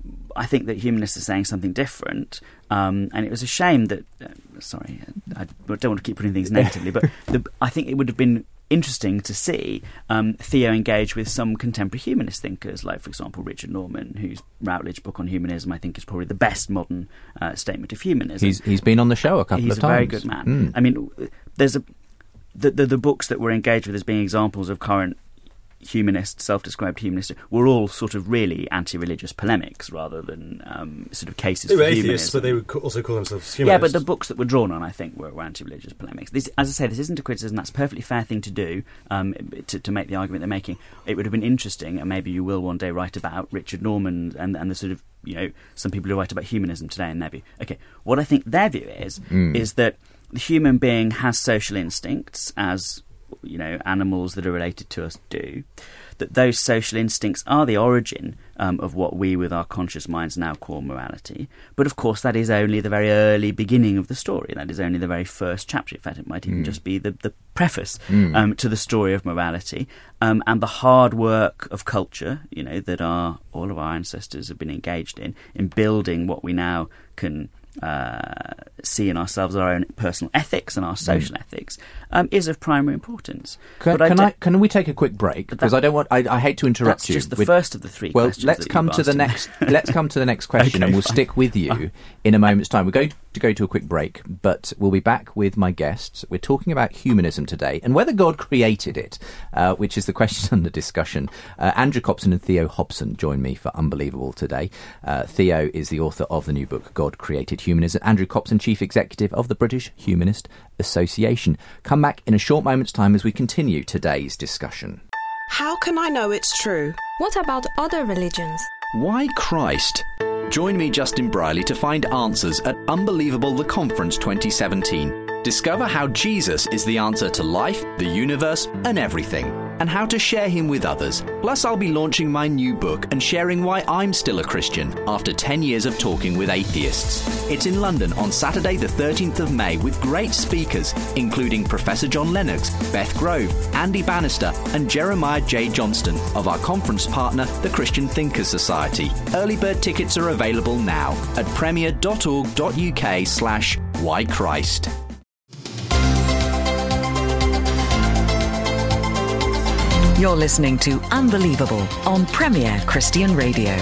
Speaker 5: I think that humanists are saying something different, um, and it was a shame that... Uh, sorry, I don't want to keep putting things negatively, but the, I think it would have been interesting to see um, Theo engage with some contemporary humanist thinkers, like, for example, Richard Norman, whose Routledge book on humanism I think is probably the best modern uh, statement of humanism.
Speaker 2: He's He's been on the show a couple
Speaker 5: he's
Speaker 2: of times.
Speaker 5: He's a very good man.
Speaker 2: Mm.
Speaker 5: I mean, there's a the, the, the books that we're engaged with as being examples of current humanist, self-described humanist, were all sort of really anti-religious polemics rather than um, sort of cases
Speaker 4: they
Speaker 5: for
Speaker 4: were atheists,
Speaker 5: humanism.
Speaker 4: but they would also call themselves humanists.
Speaker 5: Yeah, but the books that were drawn on, I think, were, were anti-religious polemics. This, as I say, this isn't a criticism. That's a perfectly fair thing to do, um, to, to make the argument they're making. It would have been interesting, and maybe you will one day write about Richard Norman and, and the sort of, you know, some people who write about humanism today in their view. Okay, what I think their view is, mm. is that the human being has social instincts, as, you know, animals that are related to us do, that those social instincts are the origin um, of what we with our conscious minds now call morality. But of course that is only the very early beginning of the story. That is only the very first chapter. In fact, it might even mm. just be the, the preface mm. um, to the story of morality. Um, and the hard work of culture, you know, that our all of our ancestors have been engaged in, in building what we now can uh, see in ourselves, our own personal ethics and our social mm. ethics, um, is of primary importance.
Speaker 2: Can,
Speaker 5: but
Speaker 2: can,
Speaker 5: I
Speaker 2: I, can we take a quick break? Because I don't want. I, I hate to interrupt
Speaker 5: that's
Speaker 2: you.
Speaker 5: That's just the
Speaker 2: with,
Speaker 5: first of the three.
Speaker 2: Well,
Speaker 5: questions
Speaker 2: let's
Speaker 5: that
Speaker 2: come
Speaker 5: you've
Speaker 2: to the
Speaker 5: asked
Speaker 2: next. Let's come to the next question,
Speaker 5: okay,
Speaker 2: and we'll
Speaker 5: fine.
Speaker 2: stick with you in a moment's time. We're going to go to a quick break, but we'll be back with my guests. We're talking about humanism today and whether God created it, uh, which is the question under discussion. Uh, Andrew Copson and Theo Hobson join me for Unbelievable today. Uh, Theo is the author of the new book God Created Humanism. Andrew Copson, Chief Executive of the British Humanist Association. Come back in a short moment's time as we continue today's discussion.
Speaker 7: How can I know it's true?
Speaker 8: What about other religions?
Speaker 6: Why Christ?
Speaker 7: Join me, Justin Briley, to find answers at Unbelievable The Conference twenty seventeen. Discover how Jesus is the answer to life, the universe, and everything, and how to share him with others. Plus, I'll be launching my new book and sharing why I'm still a Christian after ten years of talking with atheists. It's in London on Saturday the thirteenth of May with great speakers, including Professor John Lennox, Beth Grove, Andy Bannister, and Jeremiah J. Johnston of our conference partner, the Christian Thinkers Society. Early bird tickets are available now at premier.org.uk slash why Christ.
Speaker 8: You're listening to Unbelievable on Premier Christian Radio.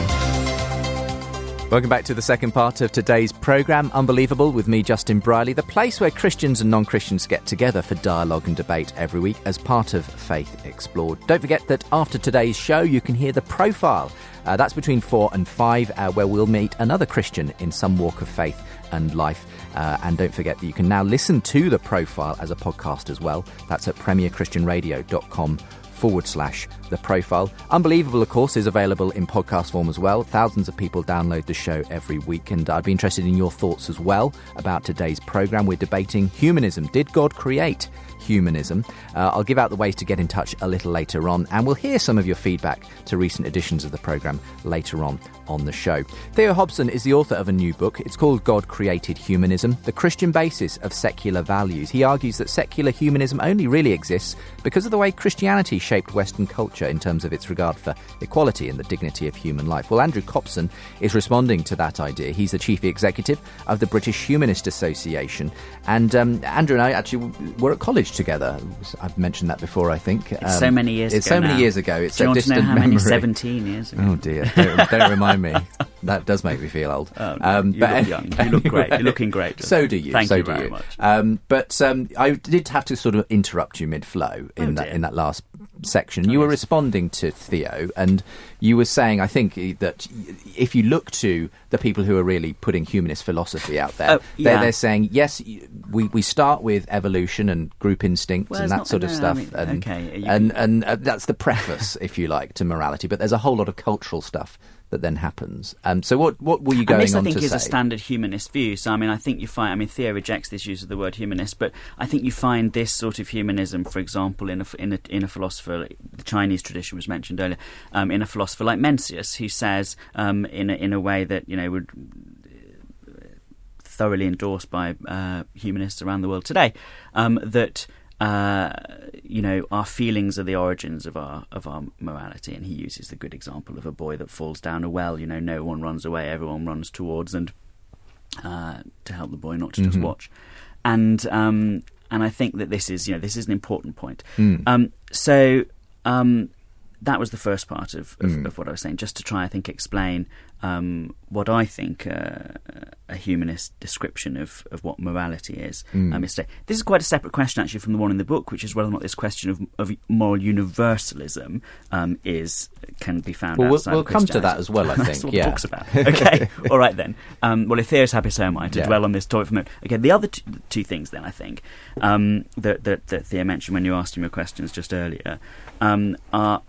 Speaker 2: Welcome back to the second part of today's programme, Unbelievable, with me, Justin Briley, the place where Christians and non-Christians get together for dialogue and debate every week as part of Faith Explored. Don't forget that after today's show, you can hear The Profile. Uh, that's between four and five, uh, where we'll meet another Christian in some walk of faith and life. Uh, and don't forget that you can now listen to The Profile as a podcast as well. That's at premierchristianradio.com forward slash The Profile. Unbelievable, of course, is available in podcast form as well. Thousands of people download the show every week, and I'd be interested in your thoughts as well about today's programme. We're debating humanism. Did God create humanism? Uh, I'll give out the ways to get in touch a little later on, and we'll hear some of your feedback to recent editions of the programme later on on the show. Theo Hobson is the author of a new book. It's called God Created Humanism, the Christian Basis of Secular Values. He argues that secular humanism only really exists because of the way Christianity shaped Western culture in terms of its regard for equality and the dignity of human life. Well, Andrew Copson is responding to that idea. He's the chief executive of the British Humanist Association. And um, Andrew and I actually were at college together. I've mentioned that before, I think.
Speaker 5: It's um, so many years
Speaker 2: it's
Speaker 5: ago
Speaker 2: so
Speaker 5: now.
Speaker 2: many years ago. It's
Speaker 5: Do you
Speaker 2: so
Speaker 5: want
Speaker 2: distant
Speaker 5: to know how
Speaker 2: memory.
Speaker 5: many? seventeen years ago.
Speaker 2: Oh dear, don't, don't remind me. That does make me feel old.
Speaker 5: Oh, no.
Speaker 2: um,
Speaker 5: you
Speaker 2: but
Speaker 5: look young. You look great. You're looking great. Justin.
Speaker 2: So do you.
Speaker 5: Thank
Speaker 2: so
Speaker 5: you
Speaker 2: do
Speaker 5: very
Speaker 2: you.
Speaker 5: much.
Speaker 2: Um, but um, I did have to sort of interrupt you mid-flow in
Speaker 5: Oh,
Speaker 2: that
Speaker 5: dear.
Speaker 2: in that last section.
Speaker 5: Oh,
Speaker 2: you were
Speaker 5: yes.
Speaker 2: responding to Theo, and you were saying, I think, that if you look to the people who are really putting humanist philosophy out there,
Speaker 5: Oh, yeah.
Speaker 2: they're, they're saying, yes, we, we start with evolution and group instincts
Speaker 5: Well,
Speaker 2: and
Speaker 5: it's
Speaker 2: that
Speaker 5: not-
Speaker 2: sort of
Speaker 5: no,
Speaker 2: stuff.
Speaker 5: I mean,
Speaker 2: and,
Speaker 5: okay, you
Speaker 2: and,
Speaker 5: can-
Speaker 2: and uh, that's the preface, if you like, to morality. But there's a whole lot of cultural stuff that then happens. Um, so what what were you going
Speaker 5: and this,
Speaker 2: on
Speaker 5: I think,
Speaker 2: to
Speaker 5: is
Speaker 2: say?
Speaker 5: a standard humanist view. So, I mean, I think you find... I mean, Theo rejects this use of the word humanist, but I think you find this sort of humanism, for example, in a, in a, in a philosopher... The Chinese tradition was mentioned earlier, um, in a philosopher like Mencius, who says, um, in, a, in a way that, you know, would... thoroughly endorsed by uh, humanists around the world today, um, that... Uh, you know, our feelings are the origins of our of our morality, and he uses the good example of a boy that falls down a well. You know, no one runs away, everyone runs towards, and uh, to help the boy, not to
Speaker 2: Mm-hmm.
Speaker 5: just watch. And um, and I think that this is, you know, this is an important point.
Speaker 2: Mm.
Speaker 5: Um, so um, that was the first part of, of,
Speaker 2: Mm.
Speaker 5: of what I was saying, just to try, I think, explain um, what I think uh, a humanist description of, of what morality is.
Speaker 2: Mm.
Speaker 5: Um, is today. This is quite a separate question, actually, from the one in the book, which is whether or not this question of, of moral universalism um, is can be found
Speaker 2: Well, we'll,
Speaker 5: outside
Speaker 2: we'll
Speaker 5: of
Speaker 2: come to that
Speaker 5: Christianity.
Speaker 2: as well, I
Speaker 5: That's
Speaker 2: think.
Speaker 5: what
Speaker 2: yeah.
Speaker 5: the book's about. Okay, all right then. Um, well, if Theo's happy, so am I, to
Speaker 2: Yeah.
Speaker 5: dwell on this topic for a moment. Okay, the other two, two things then, I think, um, that, that, that Theo mentioned when you asked him your questions just earlier, um, are...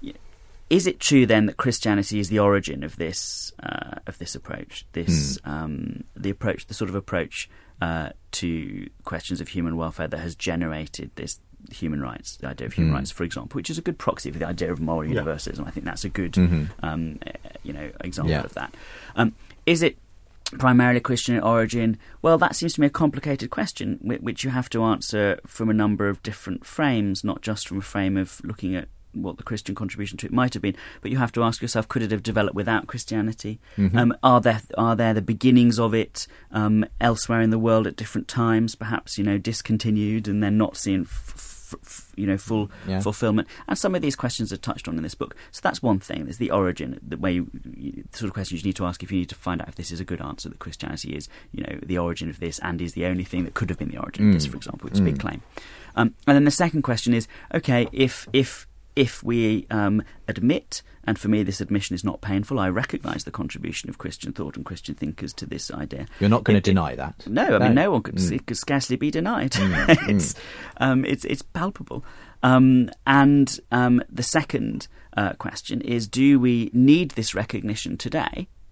Speaker 5: Is it true then that Christianity is the origin of this uh, of this approach, this
Speaker 2: Hmm.
Speaker 5: um, the approach, the sort of approach uh, to questions of human welfare that has generated this human rights, the idea of human
Speaker 2: Hmm.
Speaker 5: rights, for example, which is a good proxy for the idea of moral
Speaker 4: Yeah.
Speaker 5: universalism. I think that's a good
Speaker 2: Mhm.
Speaker 5: um, uh, you know example
Speaker 2: Yeah.
Speaker 5: of that. Um, is it primarily Christian in origin? Well, that seems to me a complicated question, whi- which you have to answer from a number of different frames, not just from a frame of looking at what the Christian contribution to it might have been, but you have to ask yourself, could it have developed without Christianity?
Speaker 2: Mhm.
Speaker 5: Um, are there are there the beginnings of it um, elsewhere in the world at different times, perhaps, you know, discontinued and then not seeing f- f- f- you know full
Speaker 2: Yeah.
Speaker 5: fulfillment? And some of these questions are touched on in this book. So that's one thing. There's the origin, the way you, you, the sort of questions you need to ask if you need to find out if this is a good answer, that Christianity is, you know, the origin of this and is the only thing that could have been the origin of this,
Speaker 2: Mm.
Speaker 5: for example, which is a big
Speaker 2: Mm.
Speaker 5: claim. Um, and then the second question is, okay, if if if we um, admit, and for me this admission is not painful, I recognise the contribution of Christian thought and Christian thinkers to this idea.
Speaker 2: You're not going
Speaker 5: It-
Speaker 2: to deny that.
Speaker 5: No, I mean,
Speaker 2: No.
Speaker 5: no one could,
Speaker 2: Mm.
Speaker 5: it could scarcely be denied.
Speaker 2: Mm,
Speaker 5: it's, um, it's it's palpable. Um, and um, the second uh, question is, do we need this recognition today?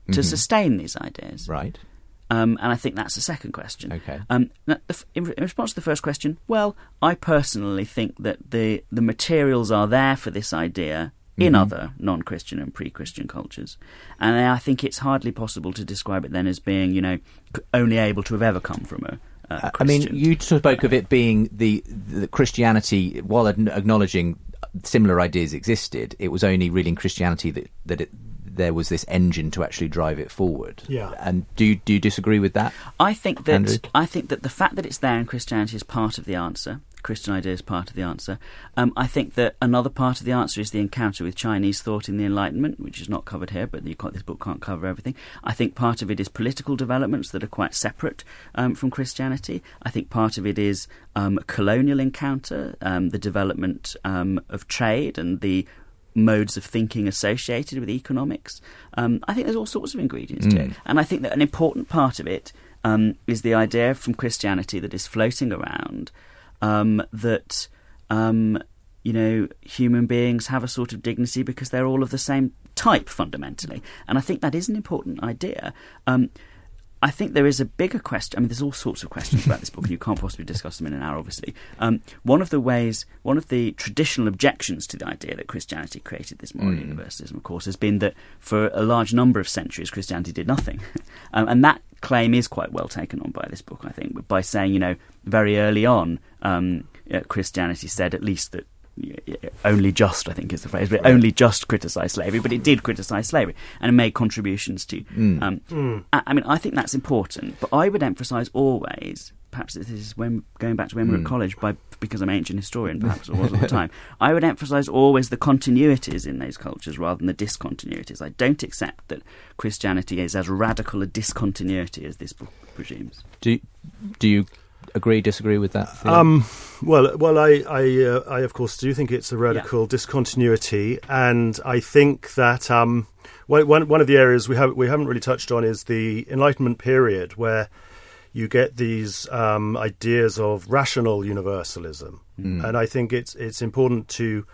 Speaker 5: to
Speaker 2: Mhm.
Speaker 5: sustain these ideas.
Speaker 2: Right.
Speaker 5: Um, and I think that's the second question.
Speaker 2: Okay.
Speaker 5: Um, now, the f- in, in response to the first question, well, I personally think that the the materials are there for this idea in
Speaker 2: Mhm.
Speaker 5: other non-Christian and pre-Christian cultures, and I think it's hardly possible to describe it then as being, you know, c- only able to have ever come from a. a
Speaker 2: I mean,
Speaker 5: Christian.
Speaker 2: you spoke of it being the, the Christianity, while ad- acknowledging similar ideas existed, it was only really in Christianity that, that it, there was this engine to actually drive it forward.
Speaker 4: Yeah.
Speaker 2: And do you, do you disagree with that?
Speaker 5: I think that
Speaker 2: Andrew?
Speaker 5: I think that the fact that it's there in Christianity is part of the answer. Christian idea is part of the answer. Um, I think that another part of the answer is the encounter with Chinese thought in the Enlightenment, which is not covered here, but you can't, this book can't cover everything. I think part of it is political developments that are quite separate um, from Christianity. I think part of it is um, colonial encounter, um, the development um, of trade and the modes of thinking associated with economics. Um, I think there's all sorts of ingredients to it.
Speaker 2: Mm.
Speaker 5: And I think that an important part of it um, is the idea from Christianity that is floating around um, that, um, you know, human beings have a sort of dignity because they're all of the same type, fundamentally. And I think that is an important idea. Um, I think there is a bigger question. I mean, there's all sorts of questions about this book, and you can't possibly discuss them in an hour, obviously. Um, one of the ways, one of the traditional objections to the idea that Christianity created this moral
Speaker 2: Mm.
Speaker 5: universalism, of course, has been that for a large number of centuries, Christianity did nothing. um, and that claim is quite well taken on by this book, I think, by saying, you know, very early on, um, uh, Christianity said at least that only just, I think is the phrase, but only just criticised slavery, but it did criticise slavery and it made contributions to.
Speaker 2: Mm.
Speaker 5: Um,
Speaker 4: Mm.
Speaker 5: I, I mean, I think that's important, but I would emphasise always, perhaps this is when going back to when we were
Speaker 2: Mm.
Speaker 5: at college, by because I'm an ancient historian, perhaps I was at the time, I would emphasise always the continuities in those cultures rather than the discontinuities. I don't accept that Christianity is as radical a discontinuity as this book presumes.
Speaker 2: Do do you agree, disagree with that theory?
Speaker 4: Um, well, well, I, I, uh, I of course do think it's a radical discontinuity, and I think that um, one, one one of the areas we have we haven't really touched on is the Enlightenment period, where you get these um, ideas of rational universalism,
Speaker 2: Mm.
Speaker 4: and I think it's it's important to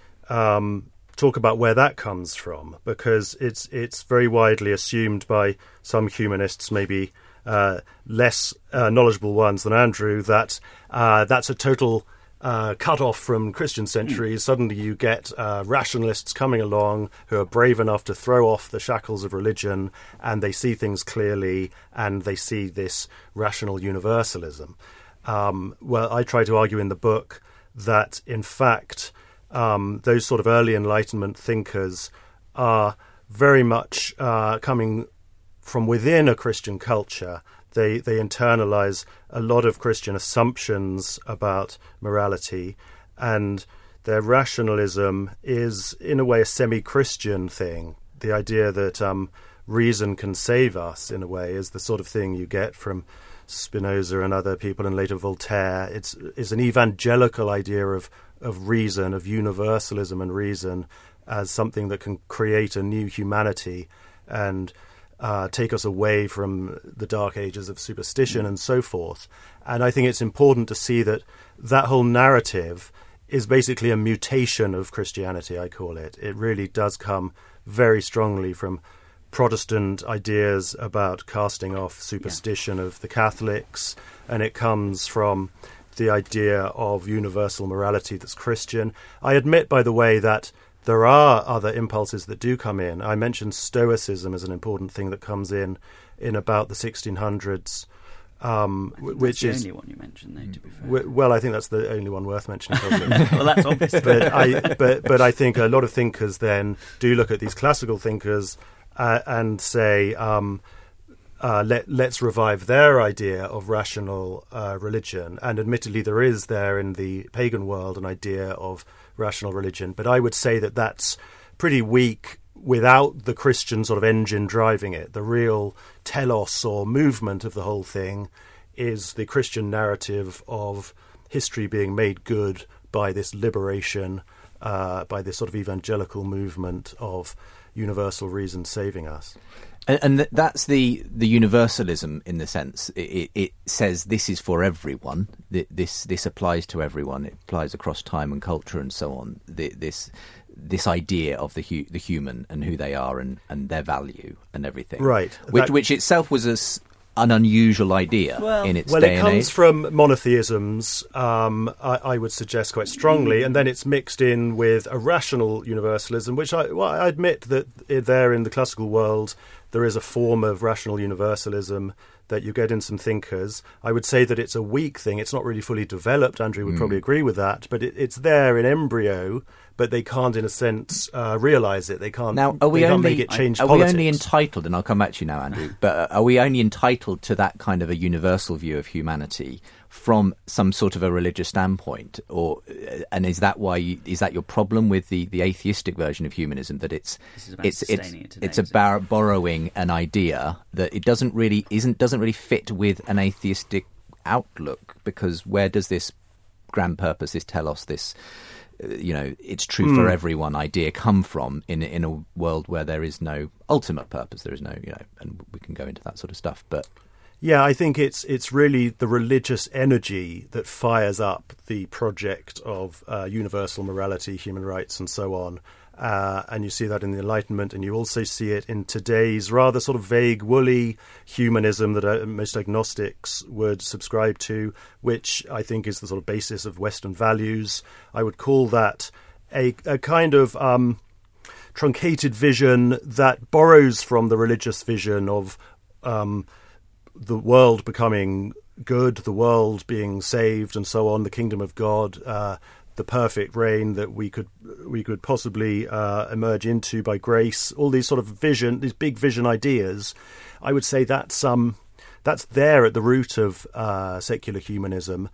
Speaker 4: um, talk about where that comes from, because it's it's very widely assumed by some humanists, maybe uh, less uh, knowledgeable ones than Andrew, that uh, that's a total uh, cut off from Christian centuries. Mm. Suddenly you get uh, rationalists coming along who are brave enough to throw off the shackles of religion, and they see things clearly, and they see this rational universalism. Um, well, I try to argue in the book that, in fact, um, those sort of early Enlightenment thinkers are very much uh, coming from within a Christian culture. They they internalize a lot of Christian assumptions about morality, and their rationalism is, in a way, a semi-Christian thing. The idea that um, reason can save us, in a way, is the sort of thing you get from Spinoza and other people, and later Voltaire. It's is an evangelical idea of of reason, of universalism and reason, as something that can create a new humanity and uh, take us away from the dark ages of superstition and so forth. And I think it's important to see that that whole narrative is basically a mutation of Christianity, I call it. It really does come very strongly from Protestant ideas about casting off superstition yeah. of the Catholics, and it comes from the idea of universal morality that's Christian. I admit, by the way, that there are other impulses that do come in. I mentioned Stoicism as an important thing that comes in in about the sixteen hundreds. Um,
Speaker 5: I think
Speaker 4: which
Speaker 5: that's
Speaker 4: is
Speaker 5: the only one you mentioned, though, to be fair.
Speaker 4: W- well, I think that's the only one worth mentioning. Probably.
Speaker 5: Well, that's obvious.
Speaker 4: but I, but but I think a lot of thinkers then do look at these classical thinkers uh, and say, um, uh, let let's revive their idea of rational uh, religion. And admittedly, there is there in the pagan world an idea of rational religion, but I would say that that's pretty weak without the Christian sort of engine driving it. The real telos or movement of the whole thing is the Christian narrative of history being made good by this liberation, uh, by this sort of evangelical movement of universal reason saving us.
Speaker 2: And, and th- that's the, the universalism in the sense it, it, it says this is for everyone. This this applies to everyone. It applies across time and culture and so on. The, this this idea of the hu- the human and who they are and, and their value and everything.
Speaker 4: Right.
Speaker 2: Which,
Speaker 4: That-
Speaker 2: which itself was a s an unusual idea
Speaker 5: Well-
Speaker 2: in its
Speaker 4: Well,
Speaker 2: day
Speaker 4: it
Speaker 2: and
Speaker 4: comes
Speaker 2: age.
Speaker 4: from monotheisms, um, I, I would suggest quite strongly, and then it's mixed in with a rational universalism, which I, well, I admit that i- there in the classical world there is a form of rational universalism that you get in some thinkers. I would say that it's a weak thing. It's not really fully developed. Andrew would probably agree with that, but it, it's there in embryo. But they can't, in a sense, uh, realise it. They can't.
Speaker 2: Now, are we
Speaker 4: they can't
Speaker 2: only
Speaker 4: make it change
Speaker 2: are
Speaker 4: politics.
Speaker 2: we only entitled? And I'll come back to you now, Andrew. But are we only entitled to that kind of a universal view of humanity from some sort of a religious standpoint, or and is that why you, is that your problem with the, the atheistic version of humanism, that it's
Speaker 5: This is about
Speaker 2: it's it's
Speaker 5: sustaining it today,
Speaker 2: it's
Speaker 5: is it?
Speaker 2: about borrowing an idea that it doesn't really isn't doesn't really fit with an atheistic outlook, because where does this grand purpose, this telos, this uh, you know, it's true for everyone idea come from in in a world where there is no ultimate purpose, there is no, you know, and we can go into that sort of stuff, but
Speaker 4: Yeah, I think it's it's really the religious energy that fires up the project of uh, universal morality, human rights, and so on. Uh, and you see that in the Enlightenment, and you also see it in today's rather sort of vague, woolly humanism that uh, most agnostics would subscribe to, which I think is the sort of basis of Western values. I would call that a, a kind of um, truncated vision that borrows from the religious vision of um, the world becoming good, the world being saved, and so on, the kingdom of God, uh, the perfect reign that we could we could possibly uh, emerge into by grace. All these sort of vision, these big vision ideas. I would say that's um that's there at the root of uh, secular humanism,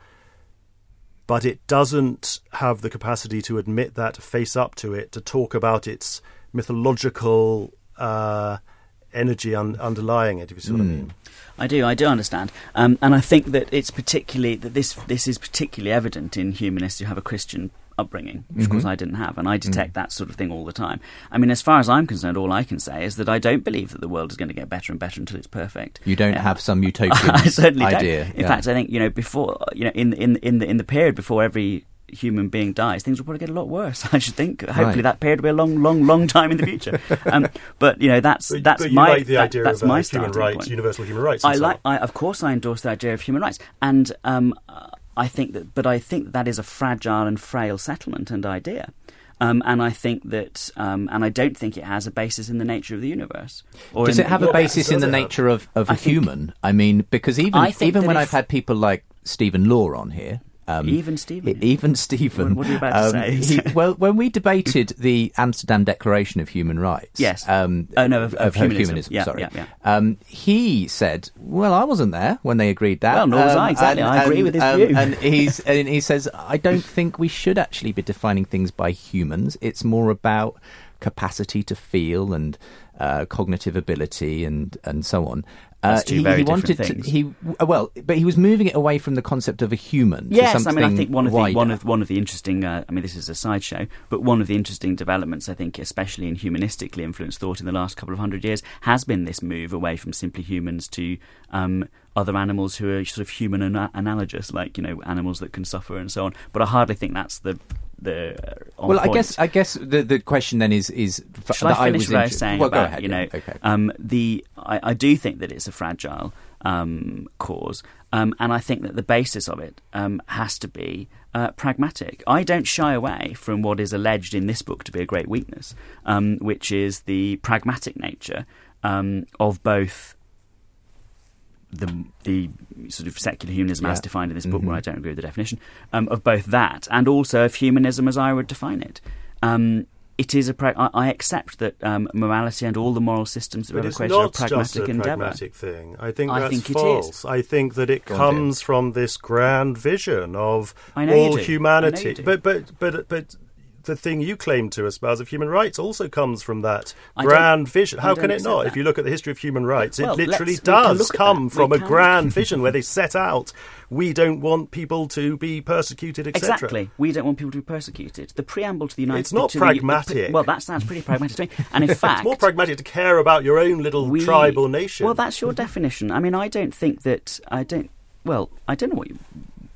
Speaker 4: but it doesn't have the capacity to admit that, to face up to it, to talk about its mythological uh, energy un- underlying it. If you see what I mean.
Speaker 5: I do, I do understand, um, and I think that it's particularly that this this is particularly evident in humanists who have a Christian upbringing, which of course I didn't have, and I detect that sort of thing all the time. I mean, as far as I'm concerned, all I can say is that I don't believe that the world is going to get better and better until it's perfect.
Speaker 2: you don't
Speaker 5: Uh,
Speaker 2: have some utopian
Speaker 5: I certainly
Speaker 2: idea.
Speaker 5: don't. In
Speaker 2: yeah.
Speaker 5: fact, I think, you know, before, you know, in in in the in the period before every human being dies, things will probably get a lot worse. I should think. Hopefully,
Speaker 2: Right.
Speaker 5: that period will be a long, long, long time in the future. Um, but you know, that's
Speaker 4: But,
Speaker 5: that's
Speaker 4: but you
Speaker 5: my
Speaker 4: like the
Speaker 5: that-
Speaker 4: idea
Speaker 5: that's
Speaker 4: of uh,
Speaker 5: my
Speaker 4: human
Speaker 5: starting
Speaker 4: rights,
Speaker 5: point.
Speaker 4: universal human rights. And
Speaker 5: I
Speaker 4: so
Speaker 5: like,
Speaker 4: on.
Speaker 5: I, of course, I endorse the idea of human rights, and um, I think that, but I think that is a fragile and frail settlement and idea. Um, and I think that, um, and I don't think it has a basis in the nature of the universe. Or
Speaker 2: Does
Speaker 5: in-
Speaker 2: it have a
Speaker 4: what
Speaker 2: basis in
Speaker 4: does
Speaker 2: the
Speaker 4: it have?
Speaker 2: nature of, of a
Speaker 5: I think-
Speaker 2: human? I mean, because even
Speaker 5: I think
Speaker 2: even
Speaker 5: that
Speaker 2: when
Speaker 5: if-
Speaker 2: I've had people like Stephen Law on here. Um,
Speaker 5: Even Stephen?
Speaker 2: e- Even Stephen.
Speaker 5: What- what are you about to
Speaker 2: um,
Speaker 5: say?
Speaker 2: he- well, when we debated the Amsterdam Declaration of Human Rights.
Speaker 5: Yes.
Speaker 2: Um,
Speaker 5: Oh, no, of- of
Speaker 2: her
Speaker 5: humanism. Yeah,
Speaker 2: sorry.
Speaker 5: yeah, yeah.
Speaker 2: Um, he said, well, I wasn't there when they agreed that.
Speaker 5: Well, nor was
Speaker 2: Um,
Speaker 5: I, exactly. I agree with his view.
Speaker 2: And, he's, and he says, I don't think we should actually be defining things by humans. It's more about capacity to feel and uh, cognitive ability and, and so on.
Speaker 5: That's
Speaker 2: Uh,
Speaker 5: two
Speaker 2: he,
Speaker 5: very
Speaker 2: he
Speaker 5: different
Speaker 2: wanted
Speaker 5: things.
Speaker 2: to. He well, but he was moving it away from the concept of a human. to
Speaker 5: Yes, I
Speaker 2: something
Speaker 5: mean, I think one of the
Speaker 2: wider.
Speaker 5: one of one of the interesting. Uh, I mean, this is a sideshow, but one of the interesting developments, I think, especially in humanistically influenced thought in the last couple of hundred years, has been this move away from simply humans to um, other animals who are sort of human ana- analogous, like, you know, animals that can suffer and so on. But I hardly think that's the the. Uh, on
Speaker 2: Well, I
Speaker 5: point.
Speaker 2: guess I guess the the question then is is f-
Speaker 5: Shall
Speaker 2: that
Speaker 5: I finish
Speaker 2: was
Speaker 5: what I was
Speaker 2: inter-
Speaker 5: saying
Speaker 2: well,
Speaker 5: about,
Speaker 2: go ahead,
Speaker 5: you know,
Speaker 2: yeah, okay.
Speaker 5: um, the I, I do think that it's a fragile um, cause, um, and I think that the basis of it um, has to be uh, pragmatic. I don't shy away from what is alleged in this book to be a great weakness, um, which is the pragmatic nature um, of both the the sort of secular humanism
Speaker 2: Yeah.
Speaker 5: as defined in this book,
Speaker 2: Mhm.
Speaker 5: where I don't agree with the definition, um, of both that and also of humanism as I would define it. Um, it is a pra- I, I accept that um, morality and all the moral systems that
Speaker 4: But
Speaker 5: we've
Speaker 4: it's
Speaker 5: created are
Speaker 4: not
Speaker 5: pragmatic
Speaker 4: just a
Speaker 5: endeavour.
Speaker 4: pragmatic thing. I think
Speaker 5: I
Speaker 4: that's
Speaker 5: think it is.
Speaker 4: false. I think that it
Speaker 2: Go on,
Speaker 4: comes from this grand vision of
Speaker 5: I know you
Speaker 4: all
Speaker 5: do. I know
Speaker 4: humanity.
Speaker 5: you do.
Speaker 4: But but but but the thing you claim to espouse of human rights also comes from that
Speaker 5: I don't-
Speaker 4: grand vision.
Speaker 5: I
Speaker 4: How
Speaker 5: don't
Speaker 4: can it
Speaker 5: accept
Speaker 4: not?
Speaker 5: that.
Speaker 4: If you look at the history of human rights,
Speaker 5: Well,
Speaker 4: it literally
Speaker 5: let's- we can
Speaker 4: does
Speaker 5: look at
Speaker 4: come
Speaker 5: that.
Speaker 4: from
Speaker 5: We
Speaker 4: a
Speaker 5: can.
Speaker 4: grand vision where they set out, we don't want people to be persecuted, et cetera.
Speaker 5: Exactly. We don't want people to be persecuted. The preamble to the United
Speaker 4: It's not
Speaker 5: to the-
Speaker 4: pragmatic.
Speaker 5: well, that sounds pretty pragmatic to me. And in fact,
Speaker 4: It's more pragmatic to care about your own little
Speaker 5: we,
Speaker 4: tribal nation.
Speaker 5: Well, that's your definition. I mean, I don't think that I don't. Well, I don't know what you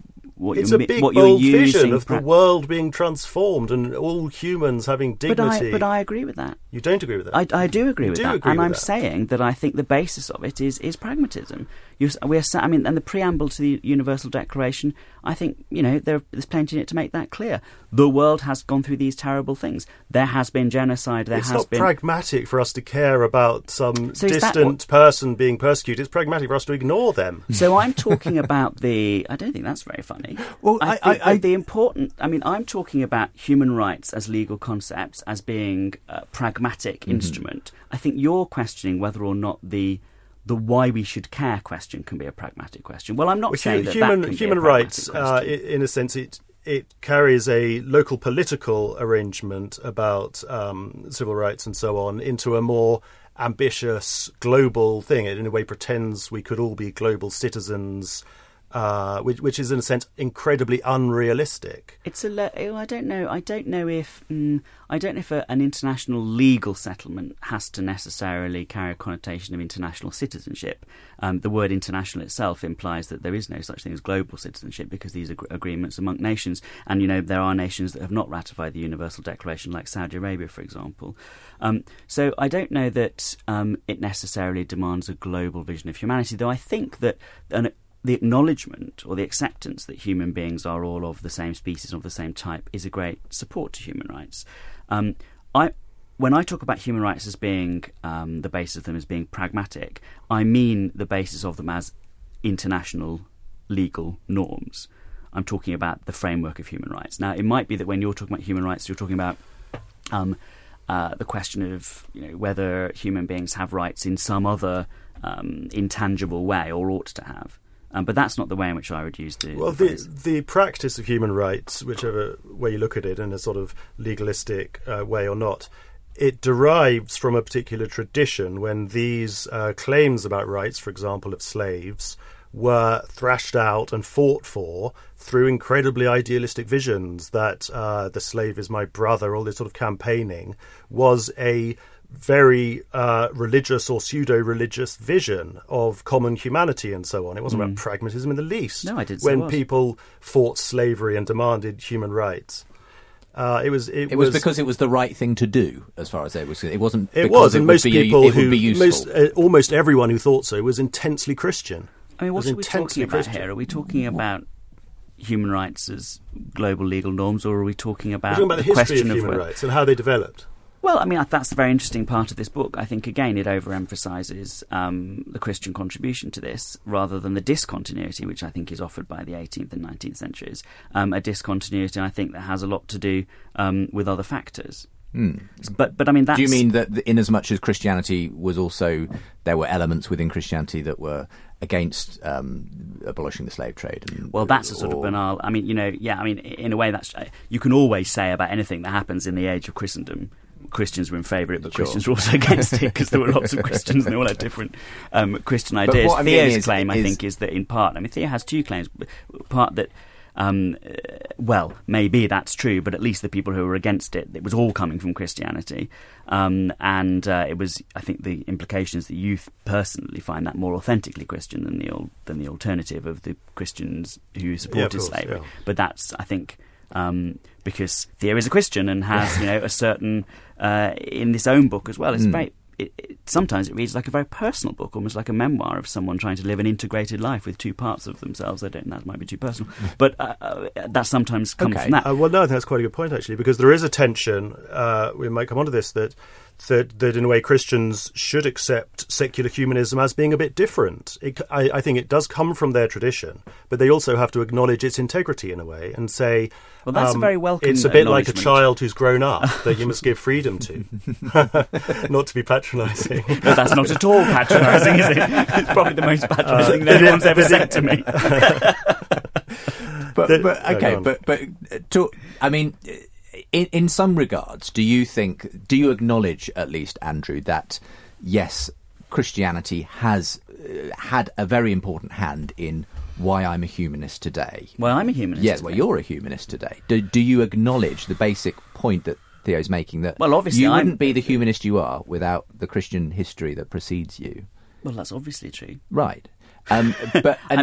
Speaker 5: what
Speaker 4: it's
Speaker 5: you're,
Speaker 4: a big,
Speaker 5: what
Speaker 4: bold
Speaker 5: you're using
Speaker 4: vision of
Speaker 5: pra-
Speaker 4: the world being transformed and all humans having
Speaker 5: but
Speaker 4: dignity.
Speaker 5: I, but I agree with that.
Speaker 4: You don't agree with that?
Speaker 5: I, I do agree
Speaker 4: You
Speaker 5: with
Speaker 4: do
Speaker 5: that,
Speaker 4: agree
Speaker 5: and
Speaker 4: with
Speaker 5: I'm
Speaker 4: that.
Speaker 5: saying that I think the basis of it is is pragmatism. You, we're, sa- I mean, and the preamble to the Universal Declaration, I think, you know, there, there's plenty in it to make that clear. The world has gone through these terrible things. There has been genocide. There
Speaker 4: it's
Speaker 5: has
Speaker 4: not
Speaker 5: been.
Speaker 4: pragmatic for us to care about some
Speaker 5: So is that
Speaker 4: distant
Speaker 5: what-
Speaker 4: person being persecuted. It's pragmatic for us to ignore them.
Speaker 5: So I'm talking about the. I don't think that's very funny.
Speaker 2: Well,
Speaker 5: I,
Speaker 2: I-
Speaker 5: think
Speaker 2: I-
Speaker 5: that
Speaker 2: I-
Speaker 5: the important. I mean, I'm talking about human rights as legal concepts as being a pragmatic
Speaker 2: Mm-hmm.
Speaker 5: instrument. I think you're questioning whether or not the the why we should care question can be a pragmatic question. Well, I'm not
Speaker 4: Well,
Speaker 5: saying
Speaker 4: hu-
Speaker 5: that
Speaker 4: human
Speaker 5: that can
Speaker 4: human
Speaker 5: be a pragmatic
Speaker 4: rights, uh,
Speaker 5: question.
Speaker 4: i- in a sense, it it carries a local political arrangement about um, civil rights and so on into a more ambitious global thing. It in a way pretends we could all be global citizens, uh, which, which is in a sense incredibly unrealistic.
Speaker 5: It's a. Le- oh, I don't know. I don't know if. Mm, I don't know if a, an international legal settlement has to necessarily carry a connotation of international citizenship. Um, the word international itself implies that there is no such thing as global citizenship because these are ag- agreements among nations. And, you know, there are nations that have not ratified the Universal Declaration, like Saudi Arabia, for example. Um, so I don't know that um, it necessarily demands a global vision of humanity, though I think that an the acknowledgement or the acceptance that human beings are all of the same species, of the same type, is a great support to human rights. Um, I, when I talk about human rights as being um, the basis of them as being pragmatic, I mean the basis of them as international legal norms. I'm talking about the framework of human rights. Now, it might be that when you're talking about human rights, you're talking about um, uh, the question of, you know, whether human beings have rights in some other um, intangible way or ought to have. Um, but that's not the way in which I would use the.
Speaker 4: Well,
Speaker 5: the,
Speaker 4: the
Speaker 5: phrase.
Speaker 4: the practice of human rights, whichever way you look at it, in a sort of legalistic uh, way or not, it derives from a particular tradition when these uh, claims about rights, for example, of slaves, were thrashed out and fought for through incredibly idealistic visions that uh, the slave is my brother, all this sort of campaigning, was a very uh, religious or pseudo-religious vision of common humanity and so on. It wasn't
Speaker 5: Mm.
Speaker 4: about pragmatism in the least.
Speaker 5: No, I didn't say it
Speaker 4: When
Speaker 5: was.
Speaker 4: people fought slavery and demanded human rights, uh, it was it,
Speaker 2: It was because it was the right thing to do, as far as it was. It wasn't.
Speaker 4: it
Speaker 2: because
Speaker 4: was,
Speaker 2: it
Speaker 4: and
Speaker 2: would
Speaker 4: most
Speaker 2: be a-
Speaker 4: people
Speaker 2: it would
Speaker 4: who
Speaker 2: be useful.
Speaker 4: most uh, almost everyone who thought so was intensely Christian.
Speaker 5: I mean, what
Speaker 4: was
Speaker 5: are we talking
Speaker 4: intensely
Speaker 5: about
Speaker 4: Christian.
Speaker 5: here? Are we talking about human rights as global legal norms, or are we talking about,
Speaker 4: We're talking about the,
Speaker 5: the
Speaker 4: history
Speaker 5: question
Speaker 4: of human
Speaker 5: whether-
Speaker 4: rights and how they developed.
Speaker 5: Well, I mean, that's the very interesting part of this book. I think, again, it overemphasises um, the Christian contribution to this rather than the discontinuity, which I think is offered by the eighteenth and nineteenth centuries. Um, a discontinuity, I think, that has a lot to do um, with other factors.
Speaker 2: Mm.
Speaker 5: But, but I mean, that's...
Speaker 2: Do you mean that in as much as Christianity was also, there were elements within Christianity that were against um, abolishing the slave trade? And,
Speaker 5: Well, that's a sort
Speaker 2: or-
Speaker 5: of banal... I mean, you know, yeah, I mean, in a way, that's... You can always say about anything that happens in the age of Christendom, Christians were in favour of it, but
Speaker 2: Sure.
Speaker 5: Christians were also against it because there were lots of Christians and they all had different um, Christian
Speaker 2: But
Speaker 5: ideas.
Speaker 2: what I mean
Speaker 5: Theo's
Speaker 2: is-
Speaker 5: claim, I
Speaker 2: is-
Speaker 5: think, is that in part... I mean, Theo has two claims. Part that... Um, uh, well, maybe that's true, but at least the people who were against it, it was all coming from Christianity. Um, and uh, it was, I think, the implication is that you personally find that more authentically Christian than the al- than the alternative of the Christians who supported
Speaker 4: course,
Speaker 5: slavery.
Speaker 4: yeah.
Speaker 5: But that's, I think, um, because Theo is a Christian and has, you know, a certain uh, in this own book as well. It's
Speaker 2: Mm.
Speaker 5: very. It, it, sometimes it reads like a very personal book, almost like a memoir of someone trying to live an integrated life with two parts of themselves. I don't know, that might be too personal. But uh, uh, that sometimes comes
Speaker 2: Okay.
Speaker 5: from that.
Speaker 4: Uh, well, no, I think that's quite a good point, actually, because there is a tension, uh, we might come on to this, that, that that in a way Christians should accept secular humanism as being a bit different. It, I, I think it does come from their tradition, but they also have to acknowledge its integrity in a way and say,
Speaker 5: Well, that's a
Speaker 4: um,
Speaker 5: very welcome
Speaker 4: it's a bit like a
Speaker 5: acknowledgement.
Speaker 4: child who's grown up that you must give freedom to. Not to be patronising.
Speaker 5: No, that's not at all patronising, is it? It's probably the most patronising
Speaker 4: Uh,
Speaker 5: thing anyone's ever said to me.
Speaker 2: But,
Speaker 4: The-
Speaker 2: but
Speaker 4: no,
Speaker 2: okay,
Speaker 4: go on.
Speaker 2: but but uh, to, I mean, in, in some regards, do you think, do you acknowledge at least, Andrew, that yes, Christianity has uh, had a very important hand in why I'm a humanist today?
Speaker 5: Well, I'm a humanist.
Speaker 2: Yes, well,
Speaker 5: today.
Speaker 2: you're a humanist today. Do, do you acknowledge the basic point that Theo's making, that
Speaker 5: Well, obviously,
Speaker 2: you
Speaker 5: I'm-
Speaker 2: wouldn't be the humanist you are without the Christian history that precedes you?
Speaker 5: Well, that's obviously true.
Speaker 2: Right. Um, but
Speaker 5: I
Speaker 2: and-
Speaker 5: mean,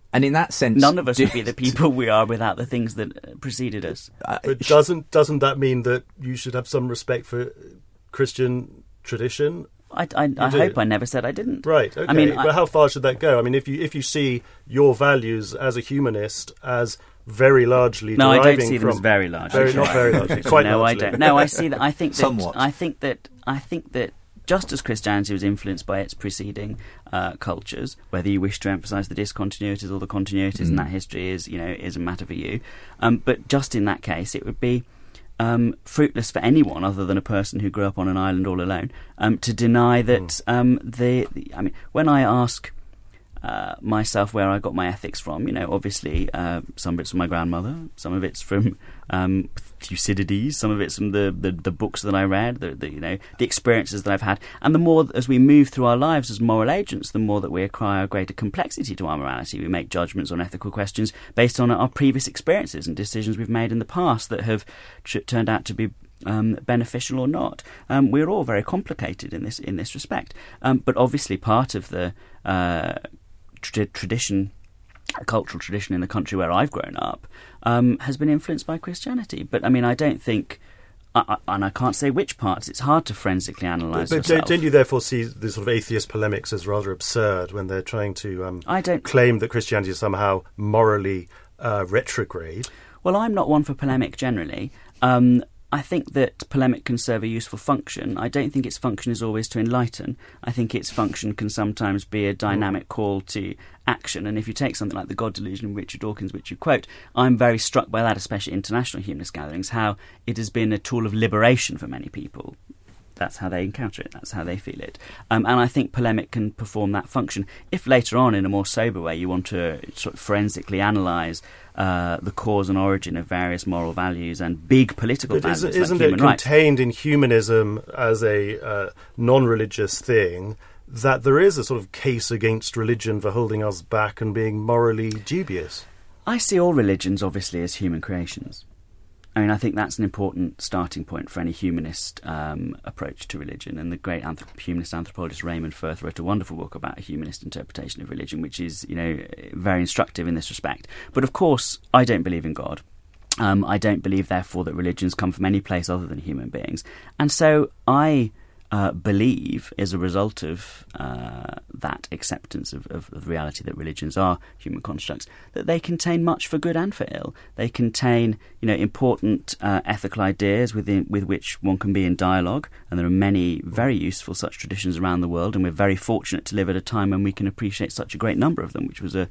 Speaker 2: And in that sense,
Speaker 5: none of us
Speaker 2: do,
Speaker 5: would be the people we are without the things that preceded us.
Speaker 4: Uh, but doesn't doesn't that mean that you should have some respect for Christian tradition?
Speaker 5: I, I, I hope I never said I didn't.
Speaker 4: Right. Okay.
Speaker 5: I mean,
Speaker 4: but
Speaker 5: I,
Speaker 4: how far should that go? I mean, if you if you see your values as a humanist as very largely
Speaker 5: no,
Speaker 4: deriving
Speaker 5: I don't see them
Speaker 4: from,
Speaker 5: as very large.
Speaker 4: Very, not very large. Quite
Speaker 5: no,
Speaker 4: largely.
Speaker 5: I don't. No, I see that. I think that.
Speaker 2: Somewhat.
Speaker 5: I think that. I think that. Just as Christianity was influenced by its preceding uh, cultures, whether you wish to emphasise the discontinuities or the continuities
Speaker 2: mm.
Speaker 5: in that history is, you know, is a matter for you. Um, but just in that case, it would be um, fruitless for anyone other than a person who grew up on an island all alone um, to deny that mm. um, the, the. I mean, when I ask uh, myself where I got my ethics from, you know, obviously uh, some of it's from my grandmother, some of it's from um, Thucydides, some of it's from the, the, the books that I read, the, the you know the experiences that I've had, and the more as we move through our lives as moral agents, the more that we acquire greater complexity to our morality. We make judgments on ethical questions based on our previous experiences and decisions we've made in the past that have tr- turned out to be um, beneficial or not. Um, we're all very complicated in this in this respect, um, but obviously part of the uh, tra- tradition. A cultural tradition in the country where I've grown up um, has been influenced by Christianity. But I mean, I don't think, I, I, and I can't say which parts. It's hard to forensically analyse.
Speaker 4: But, but
Speaker 5: yourself.
Speaker 4: don't, don't you therefore see the sort of atheist polemics as rather absurd when they're trying to um,
Speaker 5: I don't,
Speaker 4: claim that Christianity is somehow morally uh, retrograde?
Speaker 5: Well, I'm not one for polemic generally. Um, I think that polemic can serve a useful function. I don't think its function is always to enlighten. I think its function can sometimes be a dynamic call to action. And if you take something like the God Delusion of Richard Dawkins, which you quote, I'm very struck by that, especially international humanist gatherings, how it has been a tool of liberation for many people. That's how they encounter it. That's how they feel it. Um, and I think polemic can perform that function. If later on, in a more sober way, you want to sort of forensically analyse uh, the cause and origin of various moral values and big political
Speaker 4: but
Speaker 5: values,
Speaker 4: isn't,
Speaker 5: like
Speaker 4: isn't
Speaker 5: human
Speaker 4: it
Speaker 5: rights.
Speaker 4: contained in humanism as a uh, non-religious thing that there is a sort of case against religion for holding us back and being morally dubious?
Speaker 5: I see all religions, obviously, as human creations. I mean, I think that's an important starting point for any humanist um, approach to religion. And the great anthrop- humanist anthropologist Raymond Firth wrote a wonderful book about a humanist interpretation of religion, which is, you know, very instructive in this respect. But of course, I don't believe in God. Um, I don't believe, therefore, that religions come from any place other than human beings. And so I uh, believe, as a result of uh, that acceptance of, of, of the reality that religions are human constructs, that they contain much for good and for ill. They contain, you know, important uh, ethical ideas within, with which one can be in dialogue, and there are many very useful such traditions around the world, and we're very fortunate to live at a time when we can appreciate such a great number of them, which was a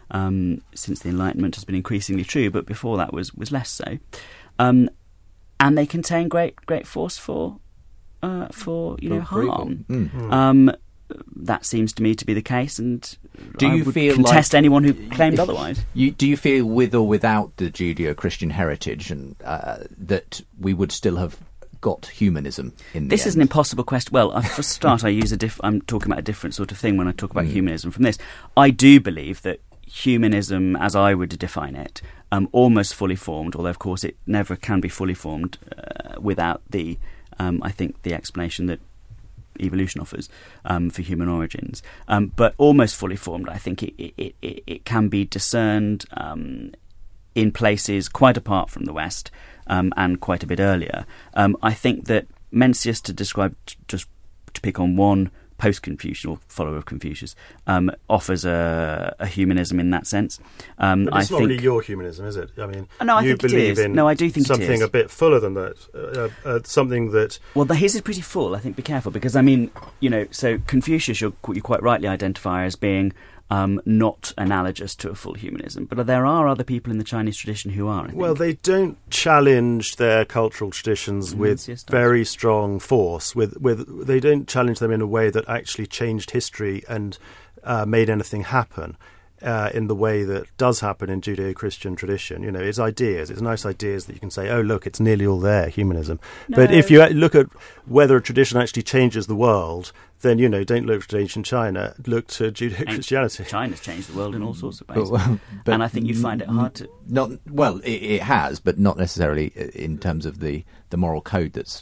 Speaker 5: um, since the Enlightenment has been increasingly true, but before that was, was less so. Um, and they contain great great force for Uh, for you know
Speaker 2: for
Speaker 5: harm.
Speaker 2: Mm. Mm.
Speaker 5: Um, that seems to me to be the case, and
Speaker 2: do you
Speaker 5: I would
Speaker 2: feel
Speaker 5: contest
Speaker 2: like,
Speaker 5: anyone who claimed otherwise.
Speaker 2: You, do you feel, with or without the Judeo-Christian heritage, and uh, that we would still have got humanism in the
Speaker 5: This
Speaker 2: end?
Speaker 5: is an impossible question. Well, uh, for a start, I use a diff- I'm talking about a different sort of thing when I talk about mm. humanism from this. I do believe that humanism, as I would define it, um, almost fully formed, although of course it never can be fully formed uh, without the Um, I think the explanation that evolution offers um, for human origins. Um, but almost fully formed, I think it, it, it, it can be discerned um, in places quite apart from the West um, and quite a bit earlier. Um, I think that Mencius, to describe, just to pick on one post-Confucian or follower of Confucius, um, offers a, a humanism in that sense. Um,
Speaker 4: but it's
Speaker 5: I
Speaker 4: not
Speaker 5: think,
Speaker 4: really your humanism, is it? I mean,
Speaker 5: no, I
Speaker 4: you
Speaker 5: think
Speaker 4: believe
Speaker 5: it is.
Speaker 4: in
Speaker 5: no, I do think
Speaker 4: something
Speaker 5: it is.
Speaker 4: a bit fuller than that, uh, uh, something that...
Speaker 5: Well, the, his is pretty full, I think. Be careful, because, I mean, you know, so Confucius you you quite rightly identify as being um, not analogous to a full humanism, but there are other people in the Chinese tradition who are, I think.
Speaker 4: Well, they don't challenge their cultural traditions
Speaker 5: Mm,
Speaker 4: with
Speaker 5: yes,
Speaker 4: very strong force. With, with They don't challenge them in a way that actually changed history and uh, made anything happen. Uh, in the way that does happen in Judeo-Christian tradition. You know, it's ideas, it's nice ideas that you can say, oh, look, it's nearly all there, humanism.
Speaker 5: No.
Speaker 4: But if you look at whether a tradition actually changes the world, then, you know, don't look to ancient China, look to Judeo-Christianity.
Speaker 5: China's changed the world in all sorts of ways.
Speaker 2: But, but
Speaker 5: and I think you find it hard to...
Speaker 2: Not Well, it, it has, but not necessarily in terms of the, the moral code that's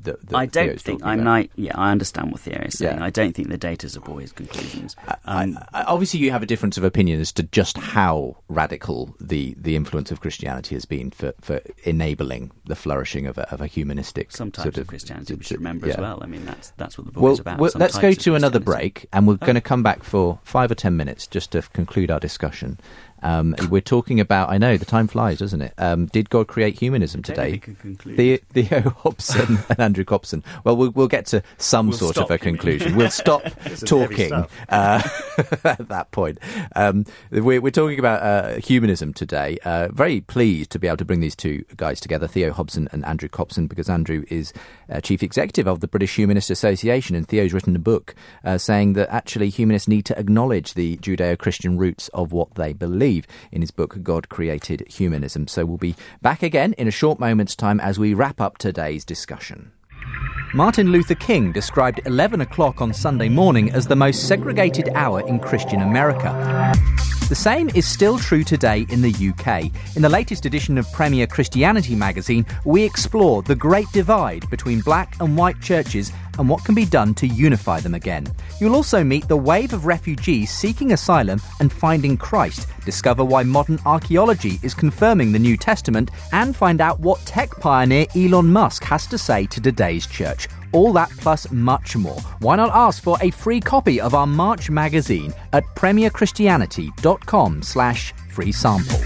Speaker 2: the, the
Speaker 5: I don't
Speaker 2: Theo's
Speaker 5: think
Speaker 2: talking
Speaker 5: I'm
Speaker 2: about.
Speaker 5: not. Yeah, I understand what Theo is saying.
Speaker 2: Yeah.
Speaker 5: I don't think the data support his conclusions. Um,
Speaker 2: I, I, obviously, you have a difference of opinion as to just how radical the, the influence of Christianity has been for, for enabling the flourishing of a, of a humanistic
Speaker 5: some types
Speaker 2: sort
Speaker 5: of,
Speaker 2: of
Speaker 5: Christianity we
Speaker 2: yeah.
Speaker 5: should remember as well. I mean, that's that's what the book
Speaker 2: Well,
Speaker 5: is about.
Speaker 2: well
Speaker 5: some
Speaker 2: let's go
Speaker 5: types of
Speaker 2: to another
Speaker 5: Christianity.
Speaker 2: break, and we're
Speaker 5: Oh.
Speaker 2: going to come back for five or ten minutes just to conclude our discussion. Um, we're talking about, I know, the time flies, doesn't it? Um, did God create humanism
Speaker 5: I don't
Speaker 2: today?
Speaker 5: think we can conclude.
Speaker 2: The, Theo Hobson and Andrew Copson. Well, well, we'll get to some
Speaker 5: We'll
Speaker 2: sort of
Speaker 5: stop,
Speaker 2: a
Speaker 5: you mean?
Speaker 2: conclusion. We'll stop
Speaker 4: This is
Speaker 2: talking
Speaker 4: heavy
Speaker 2: uh, at that point. Um, we're, we're talking about uh, humanism today. Uh, very pleased to be able to bring these two guys together, Theo Hobson and Andrew Copson, because Andrew is uh, chief executive of the British Humanist Association, and Theo's written a book uh, saying that actually humanists need to acknowledge the Judeo-Christian roots of what they believe. In his book, God Created Humanism. So we'll be back again in a short moment's time as we wrap up today's discussion. Martin Luther King described eleven o'clock on Sunday morning as the most segregated hour in Christian America. The same is still true today in the U K. In the latest edition of Premier Christianity magazine, we explore the great divide between black and white churches and what can be done to unify them again. You'll also meet the wave of refugees seeking asylum and finding Christ, discover why modern archaeology is confirming the New Testament, and find out what tech pioneer Elon Musk has to say to today's church. All that plus much more. Why not ask for a free copy of our March magazine at premierchristianity.com slash free sample.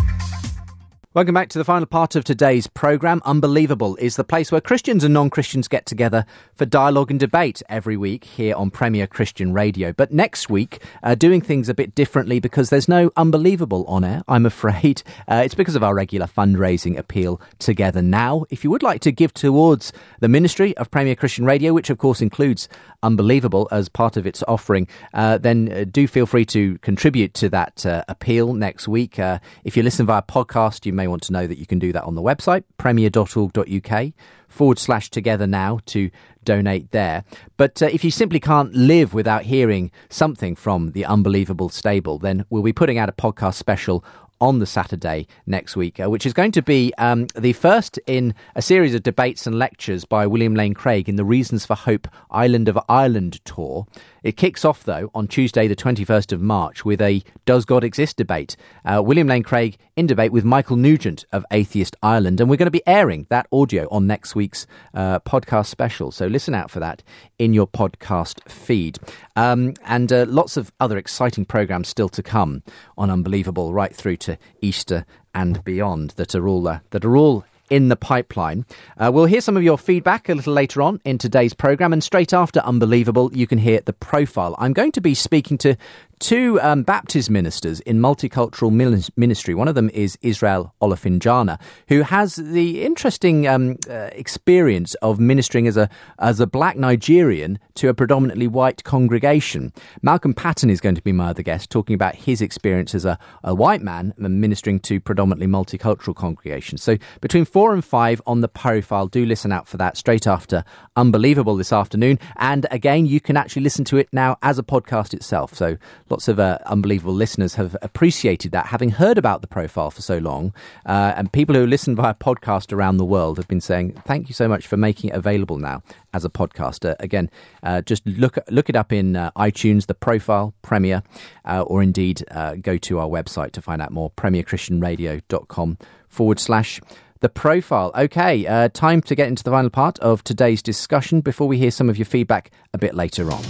Speaker 2: Welcome back to the final part of today's programme. Unbelievable is the place where Christians and non-Christians get together for dialogue and debate every week here on Premier Christian Radio. But next week, uh, doing things a bit differently because there's no Unbelievable on air, I'm afraid. Uh, it's because of our regular fundraising appeal, Together Now. If you would like to give towards the ministry of Premier Christian Radio, which of course includes Unbelievable as part of its offering, uh, then uh, do feel free to contribute to that uh, appeal next week. Uh, if you listen via podcast, you may want to know that you can do that on the website, premier.org.uk forward slash together now to donate there. But uh, if you simply can't live without hearing something from the Unbelievable stable, then we'll be putting out a podcast special on the Saturday next week, uh, which is going to be um, the first in a series of debates and lectures by William Lane Craig in the Reasons for Hope Island of Ireland tour. It kicks off, though, on Tuesday, the twenty-first of March, with a Does God Exist debate. Uh, William Lane Craig in debate with Michael Nugent of Atheist Ireland. And we're going to be airing that audio on next week's uh, podcast special. So listen out for that in your podcast feed. Um, and uh, lots of other exciting programmes still to come on Unbelievable, right through to Easter and beyond, that are all uh, that are all in the pipeline. Uh, we'll hear some of your feedback a little later on in today's programme, and straight after Unbelievable, you can hear The Profile. I'm going to be speaking to two um, Baptist ministers in multicultural ministry. One of them is Israel Olofinjana, who has the interesting um, uh, experience of ministering as a as a black Nigerian to a predominantly white congregation. Malcolm Patton is going to be my other guest, talking about his experience as a, a white man ministering to predominantly multicultural congregations. So between four and five on The Profile, do listen out for that straight after Unbelievable this afternoon. And again, you can actually listen to it now as a podcast itself. So lots of uh, Unbelievable listeners have appreciated that, having heard about The Profile for so long. Uh, and people who listen via podcast around the world have been saying, thank you so much for making it available now as a podcast. Uh, again, uh, just look look it up in uh, iTunes, The Profile, Premier, uh, or indeed uh, go to our website to find out more, premierchristianradio.com forward slash The Profile. Okay, uh, time to get into the final part of today's discussion before we hear some of your feedback a bit later on.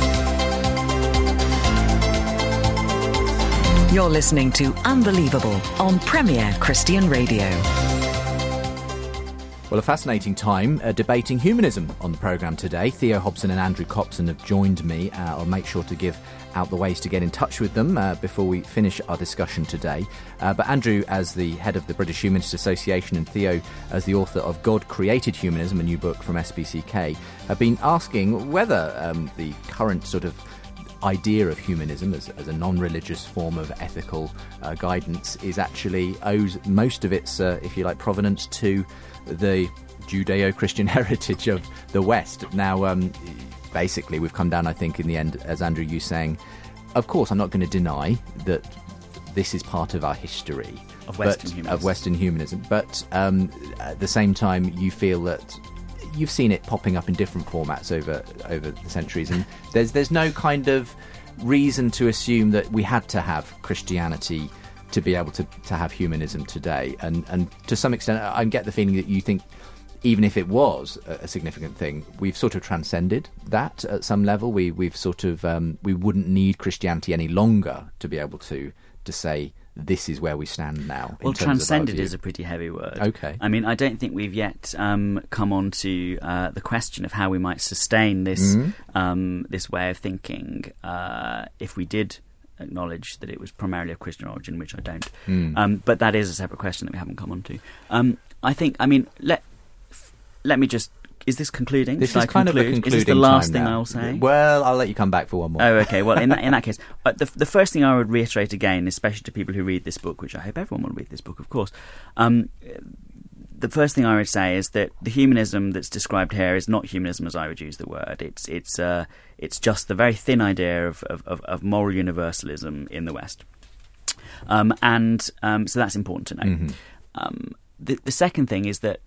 Speaker 8: You're listening to Unbelievable on Premier Christian Radio.
Speaker 2: Well, a fascinating time uh, debating humanism on the programme today. Theo Hobson and Andrew Copson have joined me. Uh, I'll make sure to give out the ways to get in touch with them uh, before we finish our discussion today. Uh, but Andrew, as the head of the British Humanist Association, and Theo, as the author of God Created Humanism, a new book from S B C K, have been asking whether um, the current sort of idea of humanism as, as a non-religious form of ethical uh, guidance is actually owes most of its, uh, if you like, provenance to the Judeo-Christian heritage of the West. Now, um, basically, we've come down, I think, in the end, as Andrew, you saying, of course, I'm not going to deny that this is part of our history
Speaker 5: of Western
Speaker 2: but,
Speaker 5: humanism.
Speaker 2: Of Western humanism. But um, at the same time, you feel that you've seen it popping up in different formats over over the centuries, and there's there's no kind of reason to assume that we had to have Christianity to be able to, to have humanism today. And and to some extent, I get the feeling that you think, even if it was a significant thing, we've sort of transcended that at some level. We we've sort of um, we wouldn't need Christianity any longer to be able to to say this is where we stand now.
Speaker 5: Well, transcended is a pretty heavy word.
Speaker 2: Okay.
Speaker 5: I mean, I don't think we've yet um, come on to uh, the question of how we might sustain this mm-hmm. um, this way of thinking uh, if we did acknowledge that it was primarily of Christian origin, which I don't. Mm. Um, but that is a separate question that we haven't come on to. Um, I think, I mean, let let me just... Is this concluding?
Speaker 2: This
Speaker 5: Should
Speaker 2: is
Speaker 5: I
Speaker 2: kind
Speaker 5: conclude?
Speaker 2: of a concluding
Speaker 5: Is this the last thing
Speaker 2: now.
Speaker 5: I'll say?
Speaker 2: Well, I'll let you come back for one more.
Speaker 5: Oh, okay. Well, in that, in that case, uh, the, the first thing I would reiterate again, especially to people who read this book, which I hope everyone will read this book, of course, um, the first thing I would say is that the humanism that's described here is not humanism as I would use the word. It's it's uh, it's just the very thin idea of, of, of moral universalism in the West. Um, and um, so that's important to know. Mm-hmm. Um, the, the second thing is that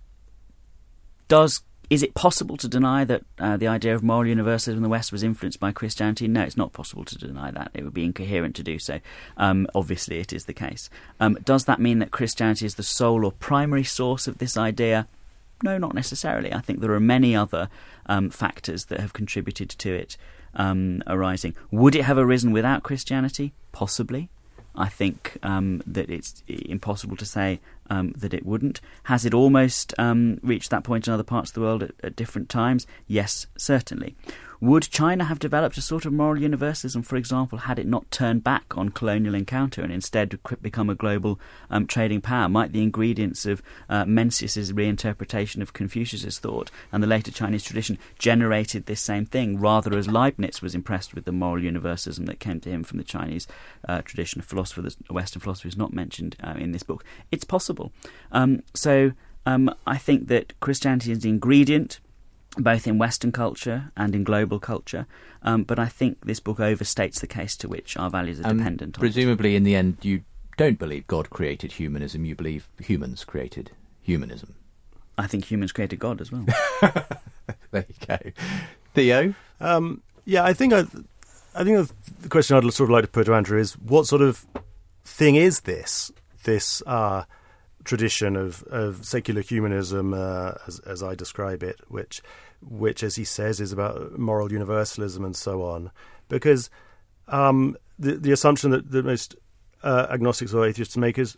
Speaker 5: does... Is it possible to deny that uh, the idea of moral universalism in the West was influenced by Christianity? No, it's not possible to deny that. It would be incoherent to do so. Um, obviously, it is the case. Um, does that mean that Christianity is the sole or primary source of this idea? No, not necessarily. I think there are many other um, factors that have contributed to it um, arising. Would it have arisen without Christianity? Possibly. I think um, that it's impossible to say um, that it wouldn't. Has it almost um, reached that point in other parts of the world at, at different times? Yes, certainly. Would China have developed a sort of moral universalism, for example, had it not turned back on colonial encounter and instead become a global um, trading power? Might the ingredients of uh, Mencius's reinterpretation of Confucius's thought and the later Chinese tradition generated this same thing, rather as Leibniz was impressed with the moral universalism that came to him from the Chinese uh, tradition, a philosopher, a Western philosopher who's not mentioned uh, in this book? It's possible. Um, so um, I think that Christianity is the ingredient both in Western culture and in global culture, um, but I think this book overstates the case to which our values are
Speaker 2: um,
Speaker 5: dependent on.
Speaker 2: Presumably, in the end, you don't believe God created humanism, you believe humans created humanism.
Speaker 5: I think humans created God as well.
Speaker 2: There you go. Theo?
Speaker 4: Um, yeah, I think I, I think the question I'd sort of like to put to Andrew is, what sort of thing is this, this uh, tradition of, of secular humanism, uh, as, as I describe it, which... which, as he says, is about moral universalism and so on. Because um, the, the assumption that, that most uh, agnostics or atheists make is,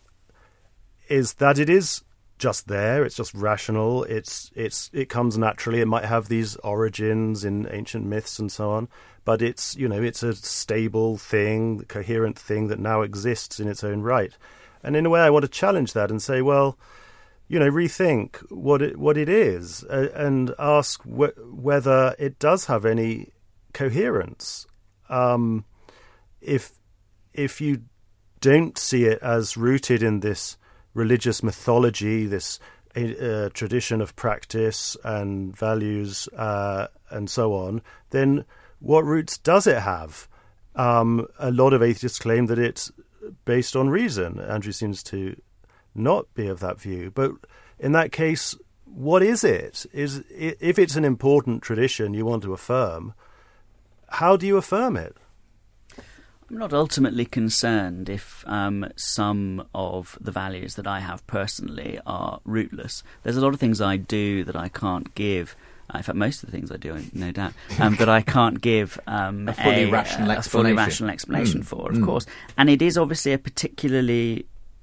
Speaker 4: is that it is just there, it's just rational, it's it's it comes naturally, it might have these origins in ancient myths and so on, but it's, you know, it's a stable thing, coherent thing that now exists in its own right. And in a way I want to challenge that and say, well, you know, rethink what it what it is, uh, and ask wh- whether it does have any coherence. Um, if if you don't see it as rooted in this religious mythology, this uh, tradition of practice and values uh, and so on, then what roots does it have? Um, a lot of atheists claim that it's based on reason. Andrew seems to not be of that view, but in that case, what is it? Is if it's an important tradition you want to affirm, how do you affirm it?
Speaker 5: I'm not ultimately concerned if um, some of the values that I have personally are rootless. There's a lot of things I do that I can't give. In fact, most of the things I do, no doubt, um, that I can't give um,
Speaker 2: a fully
Speaker 5: a,
Speaker 2: rational
Speaker 5: a
Speaker 2: explanation,
Speaker 5: fully rational explanation mm. for, of
Speaker 2: mm.
Speaker 5: course. And it is obviously a particularly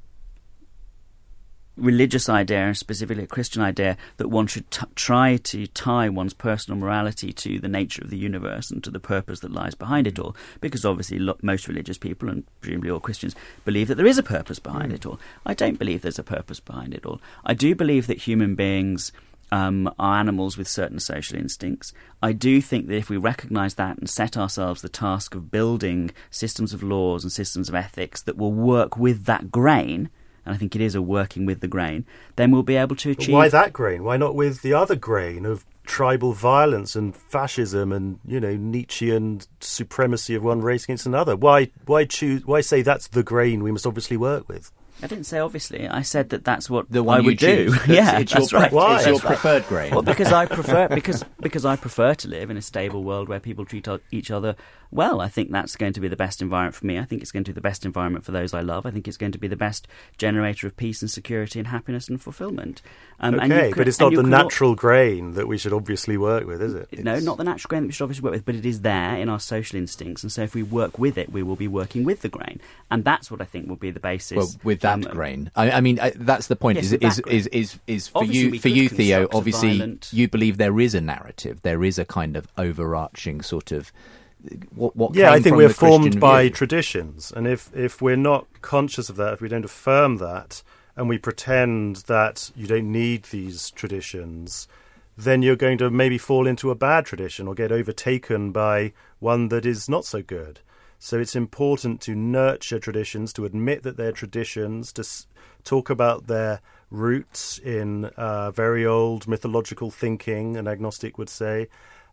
Speaker 5: religious idea, and specifically a Christian idea, that one should t- try to tie one's personal morality to the nature of the universe and to the purpose that lies behind it all, because obviously lo- most religious people, and presumably all Christians, believe that there is a purpose behind mm. it all. I don't believe there's a purpose behind it all. I do believe that human beings um, are animals with certain social instincts. I do think that if we recognise that and set ourselves the task of building systems of laws and systems of ethics that will work with that grain, and I think it is a working with the grain, then we'll be able to achieve...
Speaker 4: But why that grain? Why not with the other grain of tribal violence and fascism and, you know, Nietzschean supremacy of one race against another? Why why choose? Why say that's the grain we must obviously work with?
Speaker 5: I didn't say obviously. I said that that's what
Speaker 2: The one
Speaker 5: I
Speaker 2: you
Speaker 5: would do.
Speaker 2: choose.
Speaker 5: Yeah,
Speaker 2: it's
Speaker 5: that's
Speaker 2: your,
Speaker 5: right.
Speaker 2: Why? It's
Speaker 5: That's
Speaker 2: your
Speaker 5: right.
Speaker 2: preferred grain.
Speaker 5: Well, because I prefer because because I prefer to live in a stable world where people treat o- each other well. I think that's going to be the best environment for me. I think it's going to be the best environment for those I love. I think it's going to be the best generator of peace and security and happiness and fulfilment. Um,
Speaker 4: okay,
Speaker 5: and you can,
Speaker 4: but it's not
Speaker 5: and you
Speaker 4: the
Speaker 5: can al-
Speaker 4: natural grain that we should obviously work with, is it?
Speaker 5: No,
Speaker 4: It's-
Speaker 5: not the natural grain that we should obviously work with, but it is there in our social instincts, and so if we work with it, we will be working with the grain, and that's what I think will be the basis.
Speaker 2: Well, with that
Speaker 5: um,
Speaker 2: grain, I, I mean, uh, that's the point.
Speaker 5: Yes,
Speaker 2: is,
Speaker 5: with
Speaker 2: is,
Speaker 5: that grain.
Speaker 2: is is is for
Speaker 5: Obviously,
Speaker 2: you,
Speaker 5: we
Speaker 2: for
Speaker 5: could
Speaker 2: you, Theo.
Speaker 5: construct a
Speaker 2: Obviously,
Speaker 5: violent-
Speaker 2: you believe there is a narrative. There is a kind of overarching sort of what. what
Speaker 4: Yeah,
Speaker 2: came
Speaker 4: I think
Speaker 2: from
Speaker 4: we're
Speaker 2: the
Speaker 4: formed
Speaker 2: Christian
Speaker 4: by
Speaker 2: view.
Speaker 4: traditions, and if if we're not conscious of that, if we don't affirm that, and we pretend that you don't need these traditions, then you're going to maybe fall into a bad tradition or get overtaken by one that is not so good. So it's important to nurture traditions, to admit that they're traditions, to s- talk about their roots in uh, very old mythological thinking, an agnostic would say,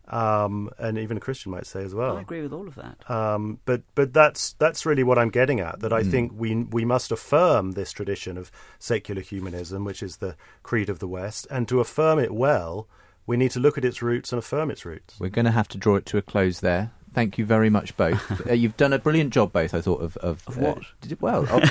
Speaker 4: um, and even a Christian might say as well.
Speaker 5: I agree with all of that.
Speaker 4: Um, but but that's that's really what I'm getting at. That I think we we must affirm this tradition of secular humanism, which is the creed of the West, and to affirm it well, we need to look at its roots and affirm its roots.
Speaker 2: We're going to have to draw it to a close there. Thank you very much, both. uh, you've done a brilliant job, both. I thought of of,
Speaker 5: Of what?
Speaker 2: Uh, did- well, of,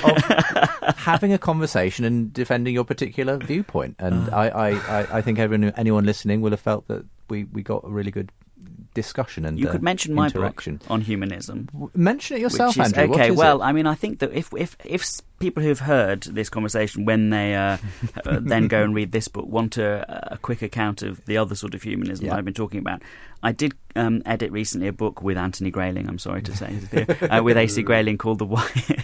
Speaker 2: of having a conversation and defending your particular viewpoint. And
Speaker 5: Uh.
Speaker 2: I, I, I, I think everyone, anyone listening will have felt that we, we got a really good discussion and
Speaker 5: You
Speaker 2: uh,
Speaker 5: could mention my book
Speaker 2: interaction.
Speaker 5: on humanism.
Speaker 2: W- Mention it yourself,
Speaker 5: which is,
Speaker 2: Andrew. What
Speaker 5: okay,
Speaker 2: is
Speaker 5: well,
Speaker 2: it?
Speaker 5: I mean, I think that if if if s- people who've heard this conversation, when they uh, uh, then go and read this book, want a, a quick account of the other sort of humanism
Speaker 2: Yeah.
Speaker 5: that I've been talking about, I did um, edit recently a book with Anthony Grayling. I'm sorry to say, uh, with A C Grayling called the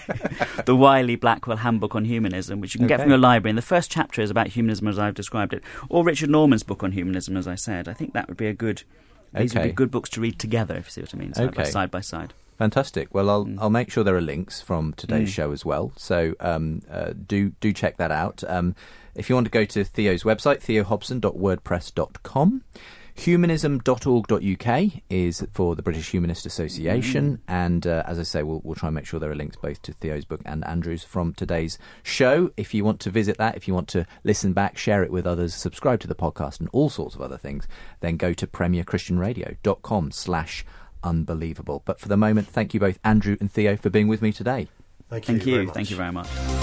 Speaker 5: Wi- the Wiley Blackwell Handbook on Humanism, which you can get
Speaker 2: Okay.
Speaker 5: from your library. And the first chapter is about humanism as I've described it, or Richard Norman's book on humanism, as I said. I think that would be a good. These would
Speaker 2: Okay.
Speaker 5: be good books to read together, if you see what I mean, side by
Speaker 2: Okay.
Speaker 5: side by side.
Speaker 2: Fantastic. Well, I'll
Speaker 5: Mm.
Speaker 2: I'll make sure there are links from today's
Speaker 5: Mm.
Speaker 2: show as well. So um, uh, do do check that out. Um, if you want to go to Theo's website, theo hobson dot wordpress dot com. humanism dot org dot U K is for the British Humanist Association,
Speaker 5: Mm.
Speaker 2: and uh, as I say, we'll we'll try and make sure there are links both to Theo's book and Andrew's from today's show. If you want to visit that, if you want to listen back, share it with others, subscribe to the podcast, and all sorts of other things, then go to premier christian radio dot com slash unbelievable. But for the moment, thank you both, Andrew and Theo, for being with me today.
Speaker 4: Thank you.
Speaker 5: Thank you.
Speaker 4: very much.
Speaker 5: Thank you very much.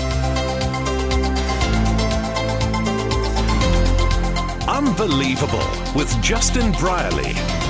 Speaker 6: Unbelievable with Justin Brierley.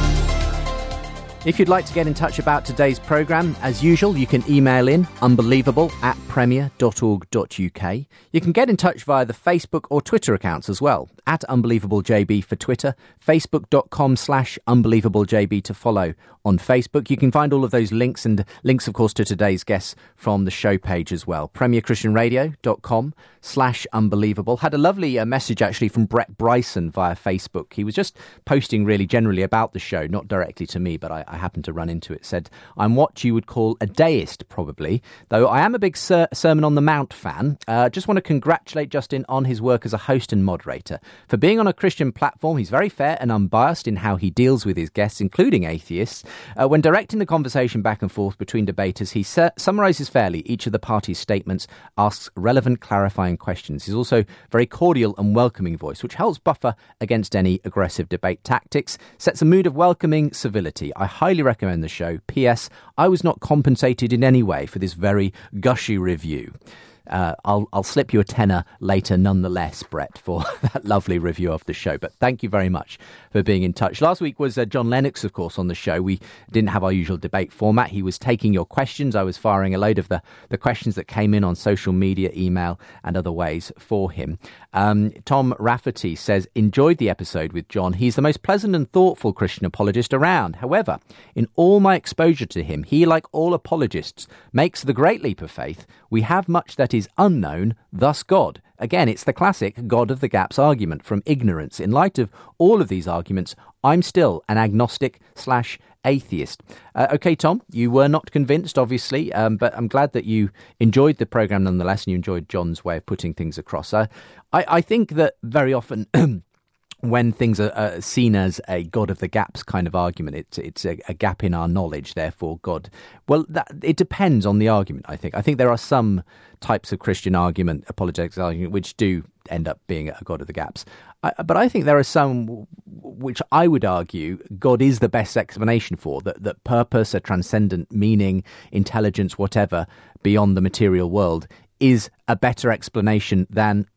Speaker 2: If you'd like to get in touch about today's programme, as usual, you can email in unbelievable at premier dot org dot U K. You can get in touch via the Facebook or Twitter accounts as well, at unbelievabljb for Twitter, facebook.com slash unbelievabljb to follow on Facebook. You can find all of those links and links, of course, to today's guests from the show page as well, premier christian radio dot com slash unbelievable. Had a lovely uh, message, actually, from Brett Bryson via Facebook. He was just posting really generally about the show, not directly to me, but I, I happened to run into it. Said, I'm what you would call a deist, probably, though I am a big Ser- Sermon on the Mount fan. Uh, just want to congratulate Justin on his work as a host and moderator. For being on a Christian platform, he's very fair and unbiased in how he deals with his guests, including atheists. Uh, when directing the conversation back and forth between debaters, he su- summarises fairly each of the parties' statements, asks relevant clarifying questions. He's also very cordial and welcoming voice, which helps buffer against any aggressive debate tactics, sets a mood of welcoming civility. I highly recommend the show. P S. I was not compensated in any way for this very gushy review. Uh, I'll I'll slip you a tenner later nonetheless, Brett, for that lovely review of the show. But thank you very much for being in touch. Last week was uh, John Lennox, of course, on the show. We didn't have our usual debate format. He was taking your questions. I was firing a load of the, the questions that came in on social media, email, and other ways for him. Um, Tom Rafferty says, enjoyed the episode with John. He's the most pleasant and thoughtful Christian apologist around. However, in all my exposure to him, he, like all apologists, makes the great leap of faith. We have much that is unknown, thus God. Again, it's the classic God of the gaps argument from ignorance. In light of all of these arguments, I'm still an agnostic slash atheist. Uh, okay, Tom, you were not convinced, obviously, um, but I'm glad that you enjoyed the programme nonetheless, and you enjoyed John's way of putting things across. Uh, I, I think that very often when things are uh, seen as a God of the gaps kind of argument, it's it's a, a gap in our knowledge, therefore God. Well, that, it depends on the argument, I think. I think there are some types of Christian argument, apologetics argument, which do end up being a God of the gaps. I, but I think there are some which I would argue God is the best explanation for, that, that purpose, a transcendent meaning, intelligence, whatever, beyond the material world is a better explanation than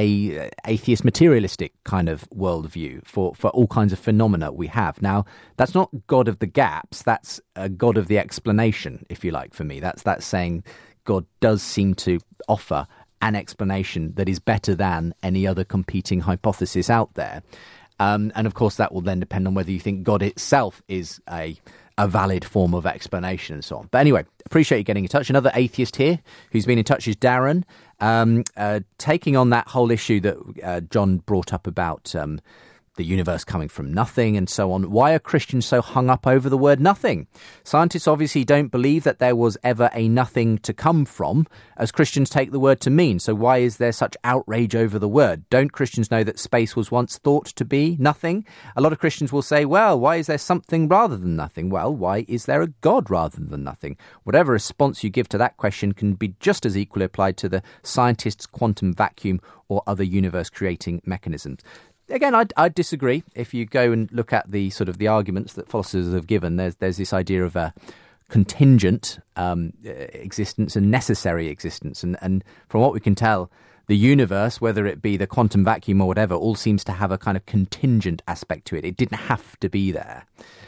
Speaker 2: a atheist materialistic kind of worldview for, for all kinds of phenomena we have. Now, that's not God of the gaps, that's a God of the explanation, if you like, for me. That's that's saying God does seem to offer an explanation that is better than any other competing hypothesis out there. Um, and of course, that will then depend on whether you think God itself is a a valid form of explanation and so on. But anyway, appreciate you getting in touch. Another atheist here who's been in touch is Darren, um, uh, taking on that whole issue that uh, John brought up about um, the universe coming from nothing and so on. Why are Christians so hung up over the word nothing? Scientists obviously don't believe that there was ever a nothing to come from, as Christians take the word to mean. So why is there such outrage over the word? Don't Christians know that space was once thought to be nothing? A lot of Christians will say, well, why is there something rather than nothing? Well, why is there a God rather than nothing? Whatever response you give to that question can be just as equally applied to the scientist's quantum vacuum or other universe-creating mechanisms. Again, I'd, I'd disagree. If you go and look at the sort of the arguments that philosophers have given, there's there's this idea of a contingent um, existence and necessary existence. And, and from what we can tell, the universe, whether it be the quantum vacuum or whatever, all seems to have a kind of contingent aspect to it. It didn't have to be there.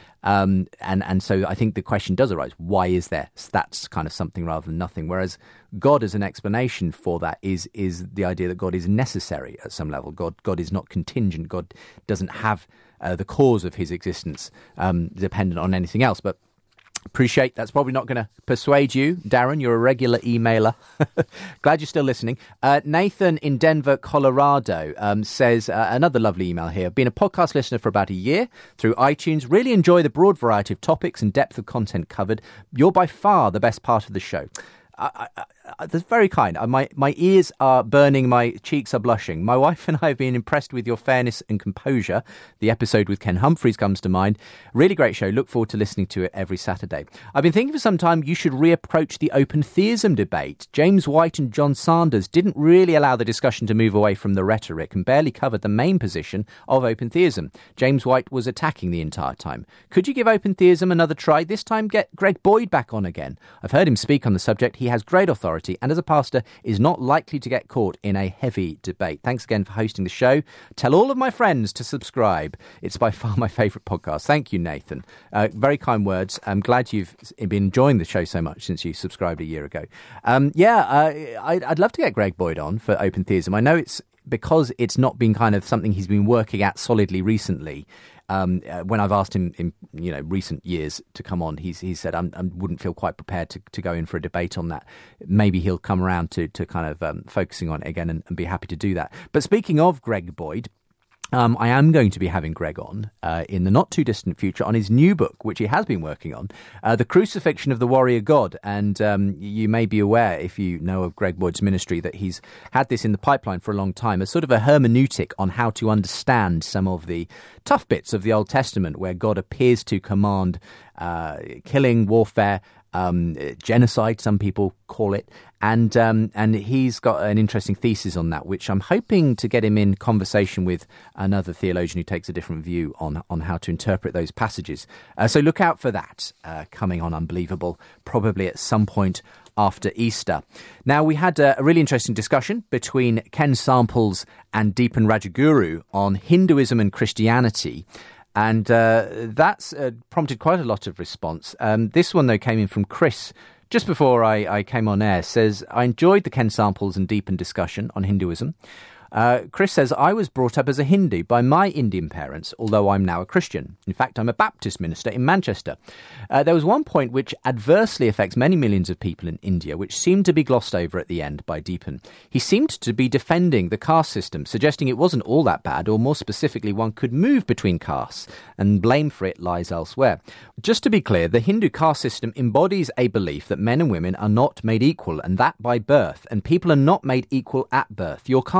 Speaker 2: Um, and, and so I think the question does arise, why is there that's kind of something rather than nothing? Whereas God as an explanation for that is is the idea that God is necessary at some level. God God is not contingent. God doesn't have uh, the cause of his existence um, dependent on anything else. But appreciate that's probably not going to persuade you, Darren. You're a regular emailer. Glad you're still listening. Uh, Nathan in Denver, Colorado um, says, uh, another lovely email here. Been a podcast listener for about a year through iTunes. Really enjoy the broad variety of topics and depth of content covered. You're by far the best part of the show. I, I, I, that's very kind. My my ears are burning, my cheeks are blushing. My wife and I have been impressed with your fairness and composure. The episode with Ken Humphreys comes to mind. Really great show. Look forward to listening to it every Saturday. I've been thinking for some time you should reapproach the open theism debate. James White and John Sanders didn't really allow the discussion to move away from the rhetoric and barely covered the main position of open theism. James White was attacking the entire time. Could you give open theism another try? This time get Greg Boyd back on again. I've heard him speak on the subject. He has great authority and as a pastor is not likely to get caught in a heavy debate. Thanks again for hosting the show. Tell all of my friends to subscribe. It's by far my favourite podcast. Thank you, Nathan. Uh, very kind words. I'm glad you've been enjoying the show so much since you subscribed a year ago. Um, yeah, uh, I'd, I'd love to get Greg Boyd on for Open Theism. I know it's because it's not been kind of something he's been working at solidly recently. Um, uh, when I've asked him in you know recent years to come on, he's he said I wouldn't feel quite prepared to, to go in for a debate on that. Maybe he'll come around to to kind of um, focusing on it again and, and be happy to do that. But speaking of Greg Boyd, Um, I am going to be having Greg on uh, in the not-too-distant future on his new book, which he has been working on, uh, The Crucifixion of the Warrior God. And um, you may be aware, if you know of Greg Boyd's ministry, that he's had this in the pipeline for a long time, as sort of a hermeneutic on how to understand some of the tough bits of the Old Testament where God appears to command uh, killing, warfare, Um, genocide, some people call it, and um, and he's got an interesting thesis on that, which I'm hoping to get him in conversation with another theologian who takes a different view on on how to interpret those passages. Uh, so look out for that uh, coming on Unbelievable, probably at some point after Easter. Now, we had a, a really interesting discussion between Ken Samples and Deepan Rajaguru on Hinduism and Christianity. And uh, that's uh, prompted quite a lot of response. Um, this one, though, came in from Chris just before I, I came on air. Says, I enjoyed the Ken Samples and Deepan discussion on Hinduism. Uh, Chris says, I was brought up as a Hindu by my Indian parents, although I'm now a Christian. In fact, I'm a Baptist minister in Manchester. Uh, there was one point which adversely affects many millions of people in India, which seemed to be glossed over at the end by Deepan. He seemed to be defending the caste system, suggesting it wasn't all that bad, or more specifically, one could move between castes, and blame for it lies elsewhere. Just to be clear, the Hindu caste system embodies a belief that men and women are not made equal, and that by birth, and people are not made equal at birth. Your caste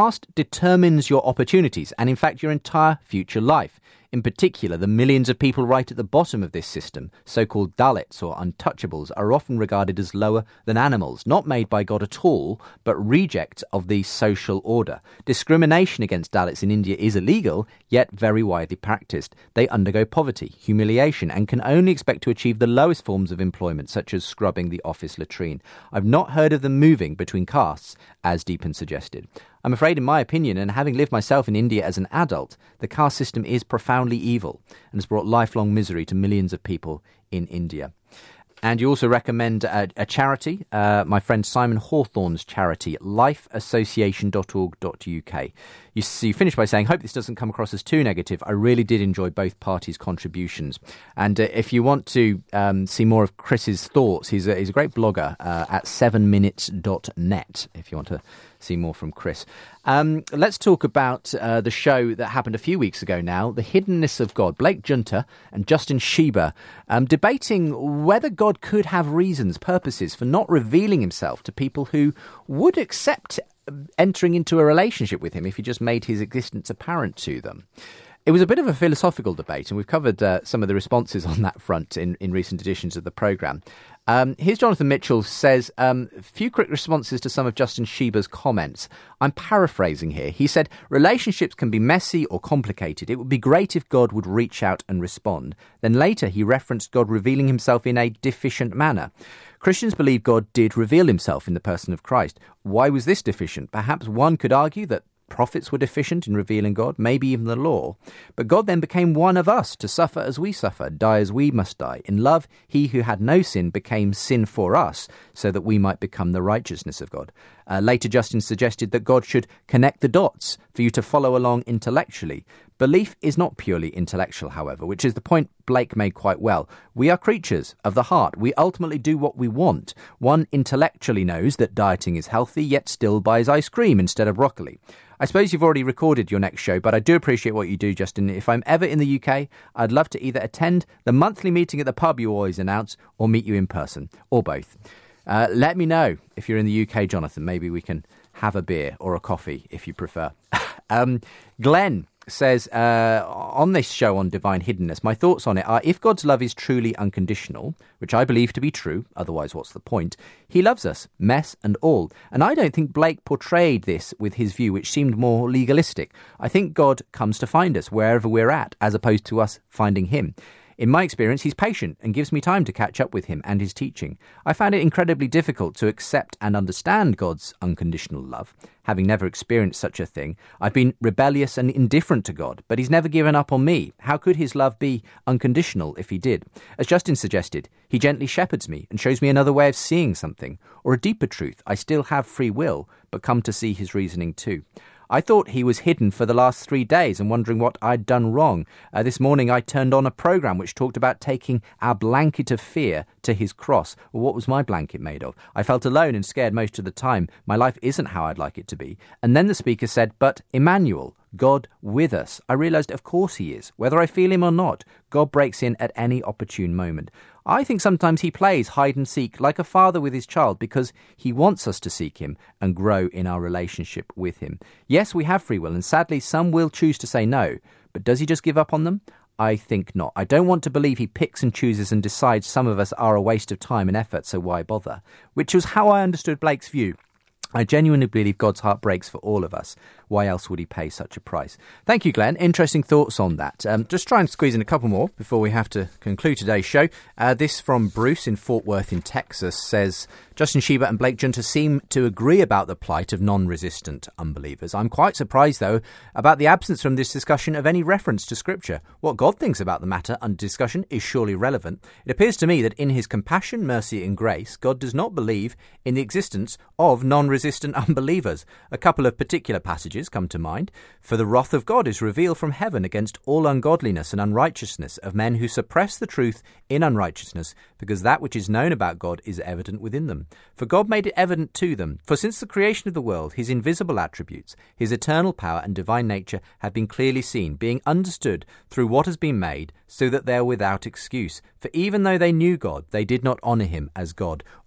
Speaker 2: determines your opportunities and, in fact, your entire future life. In particular, the millions of people right at the bottom of this system, so-called Dalits or untouchables, are often regarded as lower than animals, not made by God at all, but rejects of the social order. Discrimination against Dalits in India is illegal, yet very widely practiced. They undergo poverty, humiliation, and can only expect to achieve the lowest forms of employment, such as scrubbing the office latrine. I've not heard of them moving between castes, as Deepan suggested. I'm afraid, in my opinion, and having lived myself in India as an adult, the caste system is profoundly evil and has brought lifelong misery to millions of people in India. And you also recommend a, a charity, uh, my friend Simon Hawthorne's charity, life association dot org dot U K. You, so you finish by saying, hope this doesn't come across as too negative. I really did enjoy both parties' contributions. And uh, if you want to um, see more of Chris's thoughts, he's a, he's a great blogger uh, at seven minutes dot net, if you want to see more from Chris. Um, let's talk about uh, the show that happened a few weeks ago now, The Hiddenness of God. Blake Junta and Justin Shieber um, debating whether God could have reasons, purposes for not revealing himself to people who would accept entering into a relationship with him if he just made his existence apparent to them. It was a bit of a philosophical debate, and we've covered uh, some of the responses on that front in, in recent editions of the programme. Um, here's Jonathan Mitchell says, um, few quick responses to some of Justin Shieber's comments. I'm paraphrasing here. He said, relationships can be messy or complicated. It would be great if God would reach out and respond. Then later he referenced God revealing himself in a deficient manner. Christians believe God did reveal himself in the person of Christ. Why was this deficient? Perhaps one could argue that prophets were deficient in revealing God, maybe even the law. But God then became one of us to suffer as we suffer, die as we must die. In love, he who had no sin became sin for us, so that we might become the righteousness of God. Uh, later, Justin suggested that God should connect the dots for you to follow along intellectually. Belief is not purely intellectual, however, which is the point Blake made quite well. We are creatures of the heart. We ultimately do what we want. One intellectually knows that dieting is healthy, yet still buys ice cream instead of broccoli. I suppose you've already recorded your next show, but I do appreciate what you do, Justin. If I'm ever in the U K, I'd love to either attend the monthly meeting at the pub you always announce or meet you in person, or both. Uh, let me know if you're in the U K, Jonathan. Maybe we can have a beer or a coffee if you prefer. um, Glenn says, uh, on this show on Divine Hiddenness, my thoughts on it are, if God's love is truly unconditional, which I believe to be true, otherwise what's the point, he loves us, mess and all. And I don't think Blake portrayed this with his view, which seemed more legalistic. I think God comes to find us wherever we're at, as opposed to us finding him. In my experience, he's patient and gives me time to catch up with him and his teaching. I found it incredibly difficult to accept and understand God's unconditional love. Having never experienced such a thing, I've been rebellious and indifferent to God, but he's never given up on me. How could his love be unconditional if he did? As Justin suggested, he gently shepherds me and shows me another way of seeing something, or a deeper truth. I still have free will, but come to see his reasoning too. I thought he was hidden for the last three days and wondering what I'd done wrong. Uh, this morning I turned on a programme which talked about taking our blanket of fear to his cross. Well, what was my blanket made of? I felt alone and scared most of the time. My life isn't how I'd like it to be. And then the speaker said, but Emmanuel, God with us. I realised, of course he is. Whether I feel him or not, God breaks in at any opportune moment. I think sometimes he plays hide and seek like a father with his child because he wants us to seek him and grow in our relationship with him. Yes, we have free will, and sadly some will choose to say no. But does he just give up on them? I think not. I don't want to believe he picks and chooses and decides some of us are a waste of time and effort, so why bother? Which was how I understood Blake's view. I genuinely believe God's heart breaks for all of us. Why else would he pay such a price? Thank you, Glenn. Interesting thoughts on that. Um, just try and squeeze in a couple more before we have to conclude today's show. Uh, this from Bruce in Fort Worth in Texas says, Justin Shieber and Blake Junta seem to agree about the plight of non-resistant unbelievers. I'm quite surprised, though, about the absence from this discussion of any reference to Scripture. What God thinks about the matter under discussion is surely relevant. It appears to me that in his compassion, mercy and grace, God does not believe in the existence of non-resistant unbelievers. A couple of particular passages come to mind. For the wrath of God is revealed from heaven against all ungodliness and unrighteousness of men who suppress the truth in unrighteousness, because that which is known about God is evident within them. For God made it evident to them. For since the creation of the world, his invisible attributes, his eternal power and divine nature have been clearly seen, being understood through what has been made, so that they are without excuse. For even though they knew God, they did not honour him as God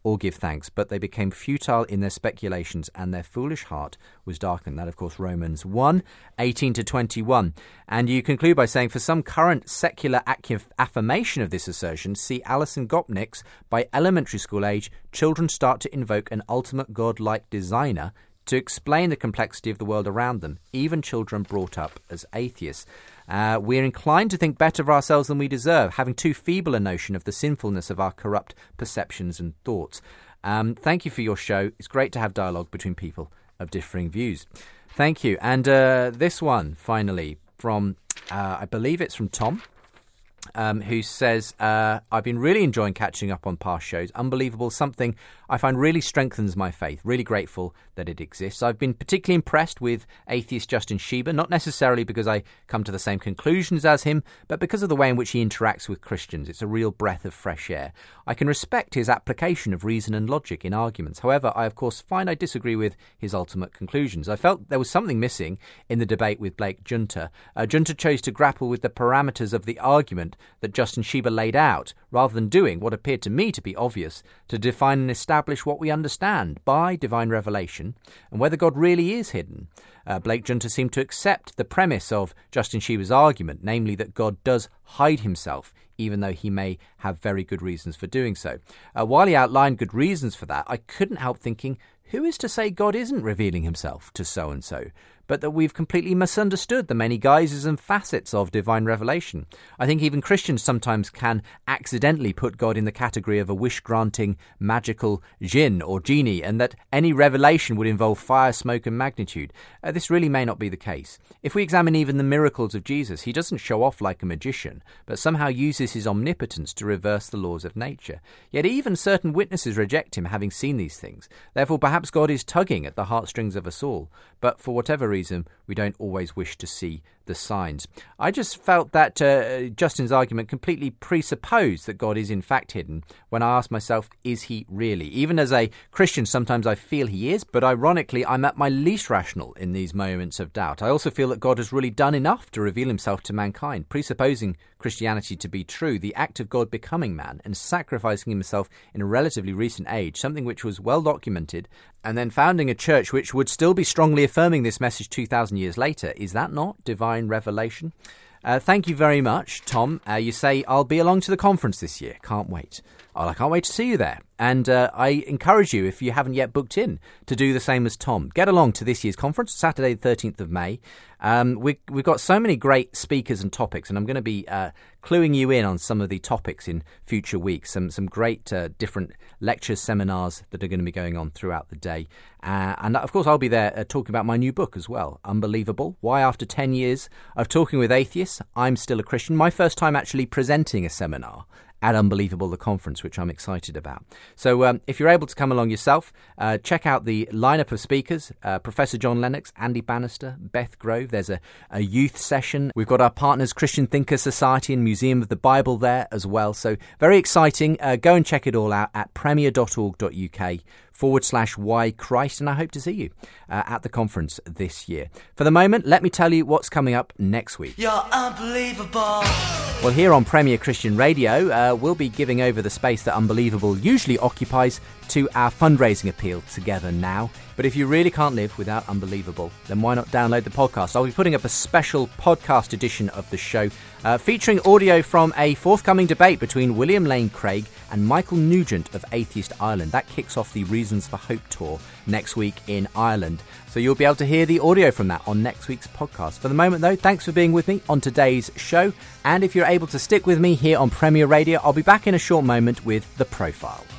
Speaker 2: or give thanks, but they became futile in their speculations, and their foolish heart was darkened. That, of course, Romans one, eighteen to twenty-one. And you conclude by saying, for some current secular ac- affirmation of this assertion, see Alison Gopnik's By Elementary School Age, Children Start to Invoke an Ultimate God-like Designer to explain the complexity of the world around them, even children brought up as atheists. Uh, we're inclined to think better of ourselves than we deserve, having too feeble a notion of the sinfulness of our corrupt perceptions and thoughts. Um, thank you for your show. It's great to have dialogue between people of differing views. Thank you. And uh, this one, finally, from, uh, I believe it's from Tom. Um, who says, uh, I've been really enjoying catching up on past shows. Unbelievable, something I find really strengthens my faith. Really grateful that it exists. I've been particularly impressed with atheist Justin Schieber, not necessarily because I come to the same conclusions as him, but because of the way in which he interacts with Christians. It's a real breath of fresh air. I can respect his application of reason and logic in arguments. However, I of course find I disagree with his ultimate conclusions. I felt there was something missing in the debate with Blake Junta. Uh, Junta chose to grapple with the parameters of the argument that Justin Schieber laid out, rather than doing what appeared to me to be obvious, to define and establish what we understand by divine revelation and whether God really is hidden. Uh, Blake Junta seemed to accept the premise of Justin Schieber's argument, namely that God does hide himself, even though he may have very good reasons for doing so. Uh, while he outlined good reasons for that, I couldn't help thinking, who is to say God isn't revealing himself to so-and-so, but that we've completely misunderstood the many guises and facets of divine revelation? I think even Christians sometimes can accidentally put God in the category of a wish-granting magical jinn or genie, and that any revelation would involve fire, smoke and magnitude. Uh, this really may not be the case. If we examine even the miracles of Jesus, he doesn't show off like a magician, but somehow uses his omnipotence to reverse the laws of nature. Yet even certain witnesses reject him, having seen these things. Therefore, perhaps God is tugging at the heartstrings of us all, but for whatever reason, we don't always wish to see the signs. I just felt that uh, Justin's argument completely presupposed that God is in fact hidden, when I asked myself, is he really? Even as a Christian, sometimes I feel he is, but ironically, I'm at my least rational in these moments of doubt. I also feel that God has really done enough to reveal himself to mankind. Presupposing Christianity to be true, the act of God becoming man and sacrificing himself in a relatively recent age, something which was well documented, and then founding a church which would still be strongly affirming this message two thousand years later, is that not divine revelation? Uh, thank you very much, Tom. Uh, you say, I'll be along to the conference this year. Can't wait. Oh, I can't wait to see you there. And uh, I encourage you, if you haven't yet booked in, to do the same as Tom. Get along to this year's conference, Saturday the thirteenth of May. Um, we, we've got so many great speakers and topics, and I'm going to be uh, cluing you in on some of the topics in future weeks. Some some great uh, different lectures, seminars that are going to be going on throughout the day. Uh, and of course, I'll be there uh, talking about my new book as well, Unbelievable. Why, after ten years of talking with atheists, I'm still a Christian. My first time actually presenting a seminar at Unbelievable, the conference, which I'm excited about. So um, if you're able to come along yourself, uh, check out the lineup of speakers, uh, Professor John Lennox, Andy Bannister, Beth Grove. There's a, a youth session. We've got our partners, Christian Thinker Society and Museum of the Bible there as well. So very exciting. Uh, go and check it all out at premier.org.uk forward slash why Christ, and I hope to see you uh, at the conference this year. For the moment, let me tell you what's coming up next week.
Speaker 3: You're unbelievable.
Speaker 2: Well, here on Premier Christian Radio, uh, we'll be giving over the space that Unbelievable usually occupies to our fundraising appeal, Together Now. But if you really can't live without Unbelievable, then why not download the podcast? I'll be putting up a special podcast edition of the show, uh, featuring audio from a forthcoming debate between William Lane Craig and Michael Nugent of Atheist Ireland. That kicks off the Reasons for Hope tour next week in Ireland. So you'll be able to hear the audio from that on next week's podcast. For the moment, though, thanks for being with me on today's show. And if you're able to stick with me here on Premier Radio, I'll be back in a short moment with The Profile.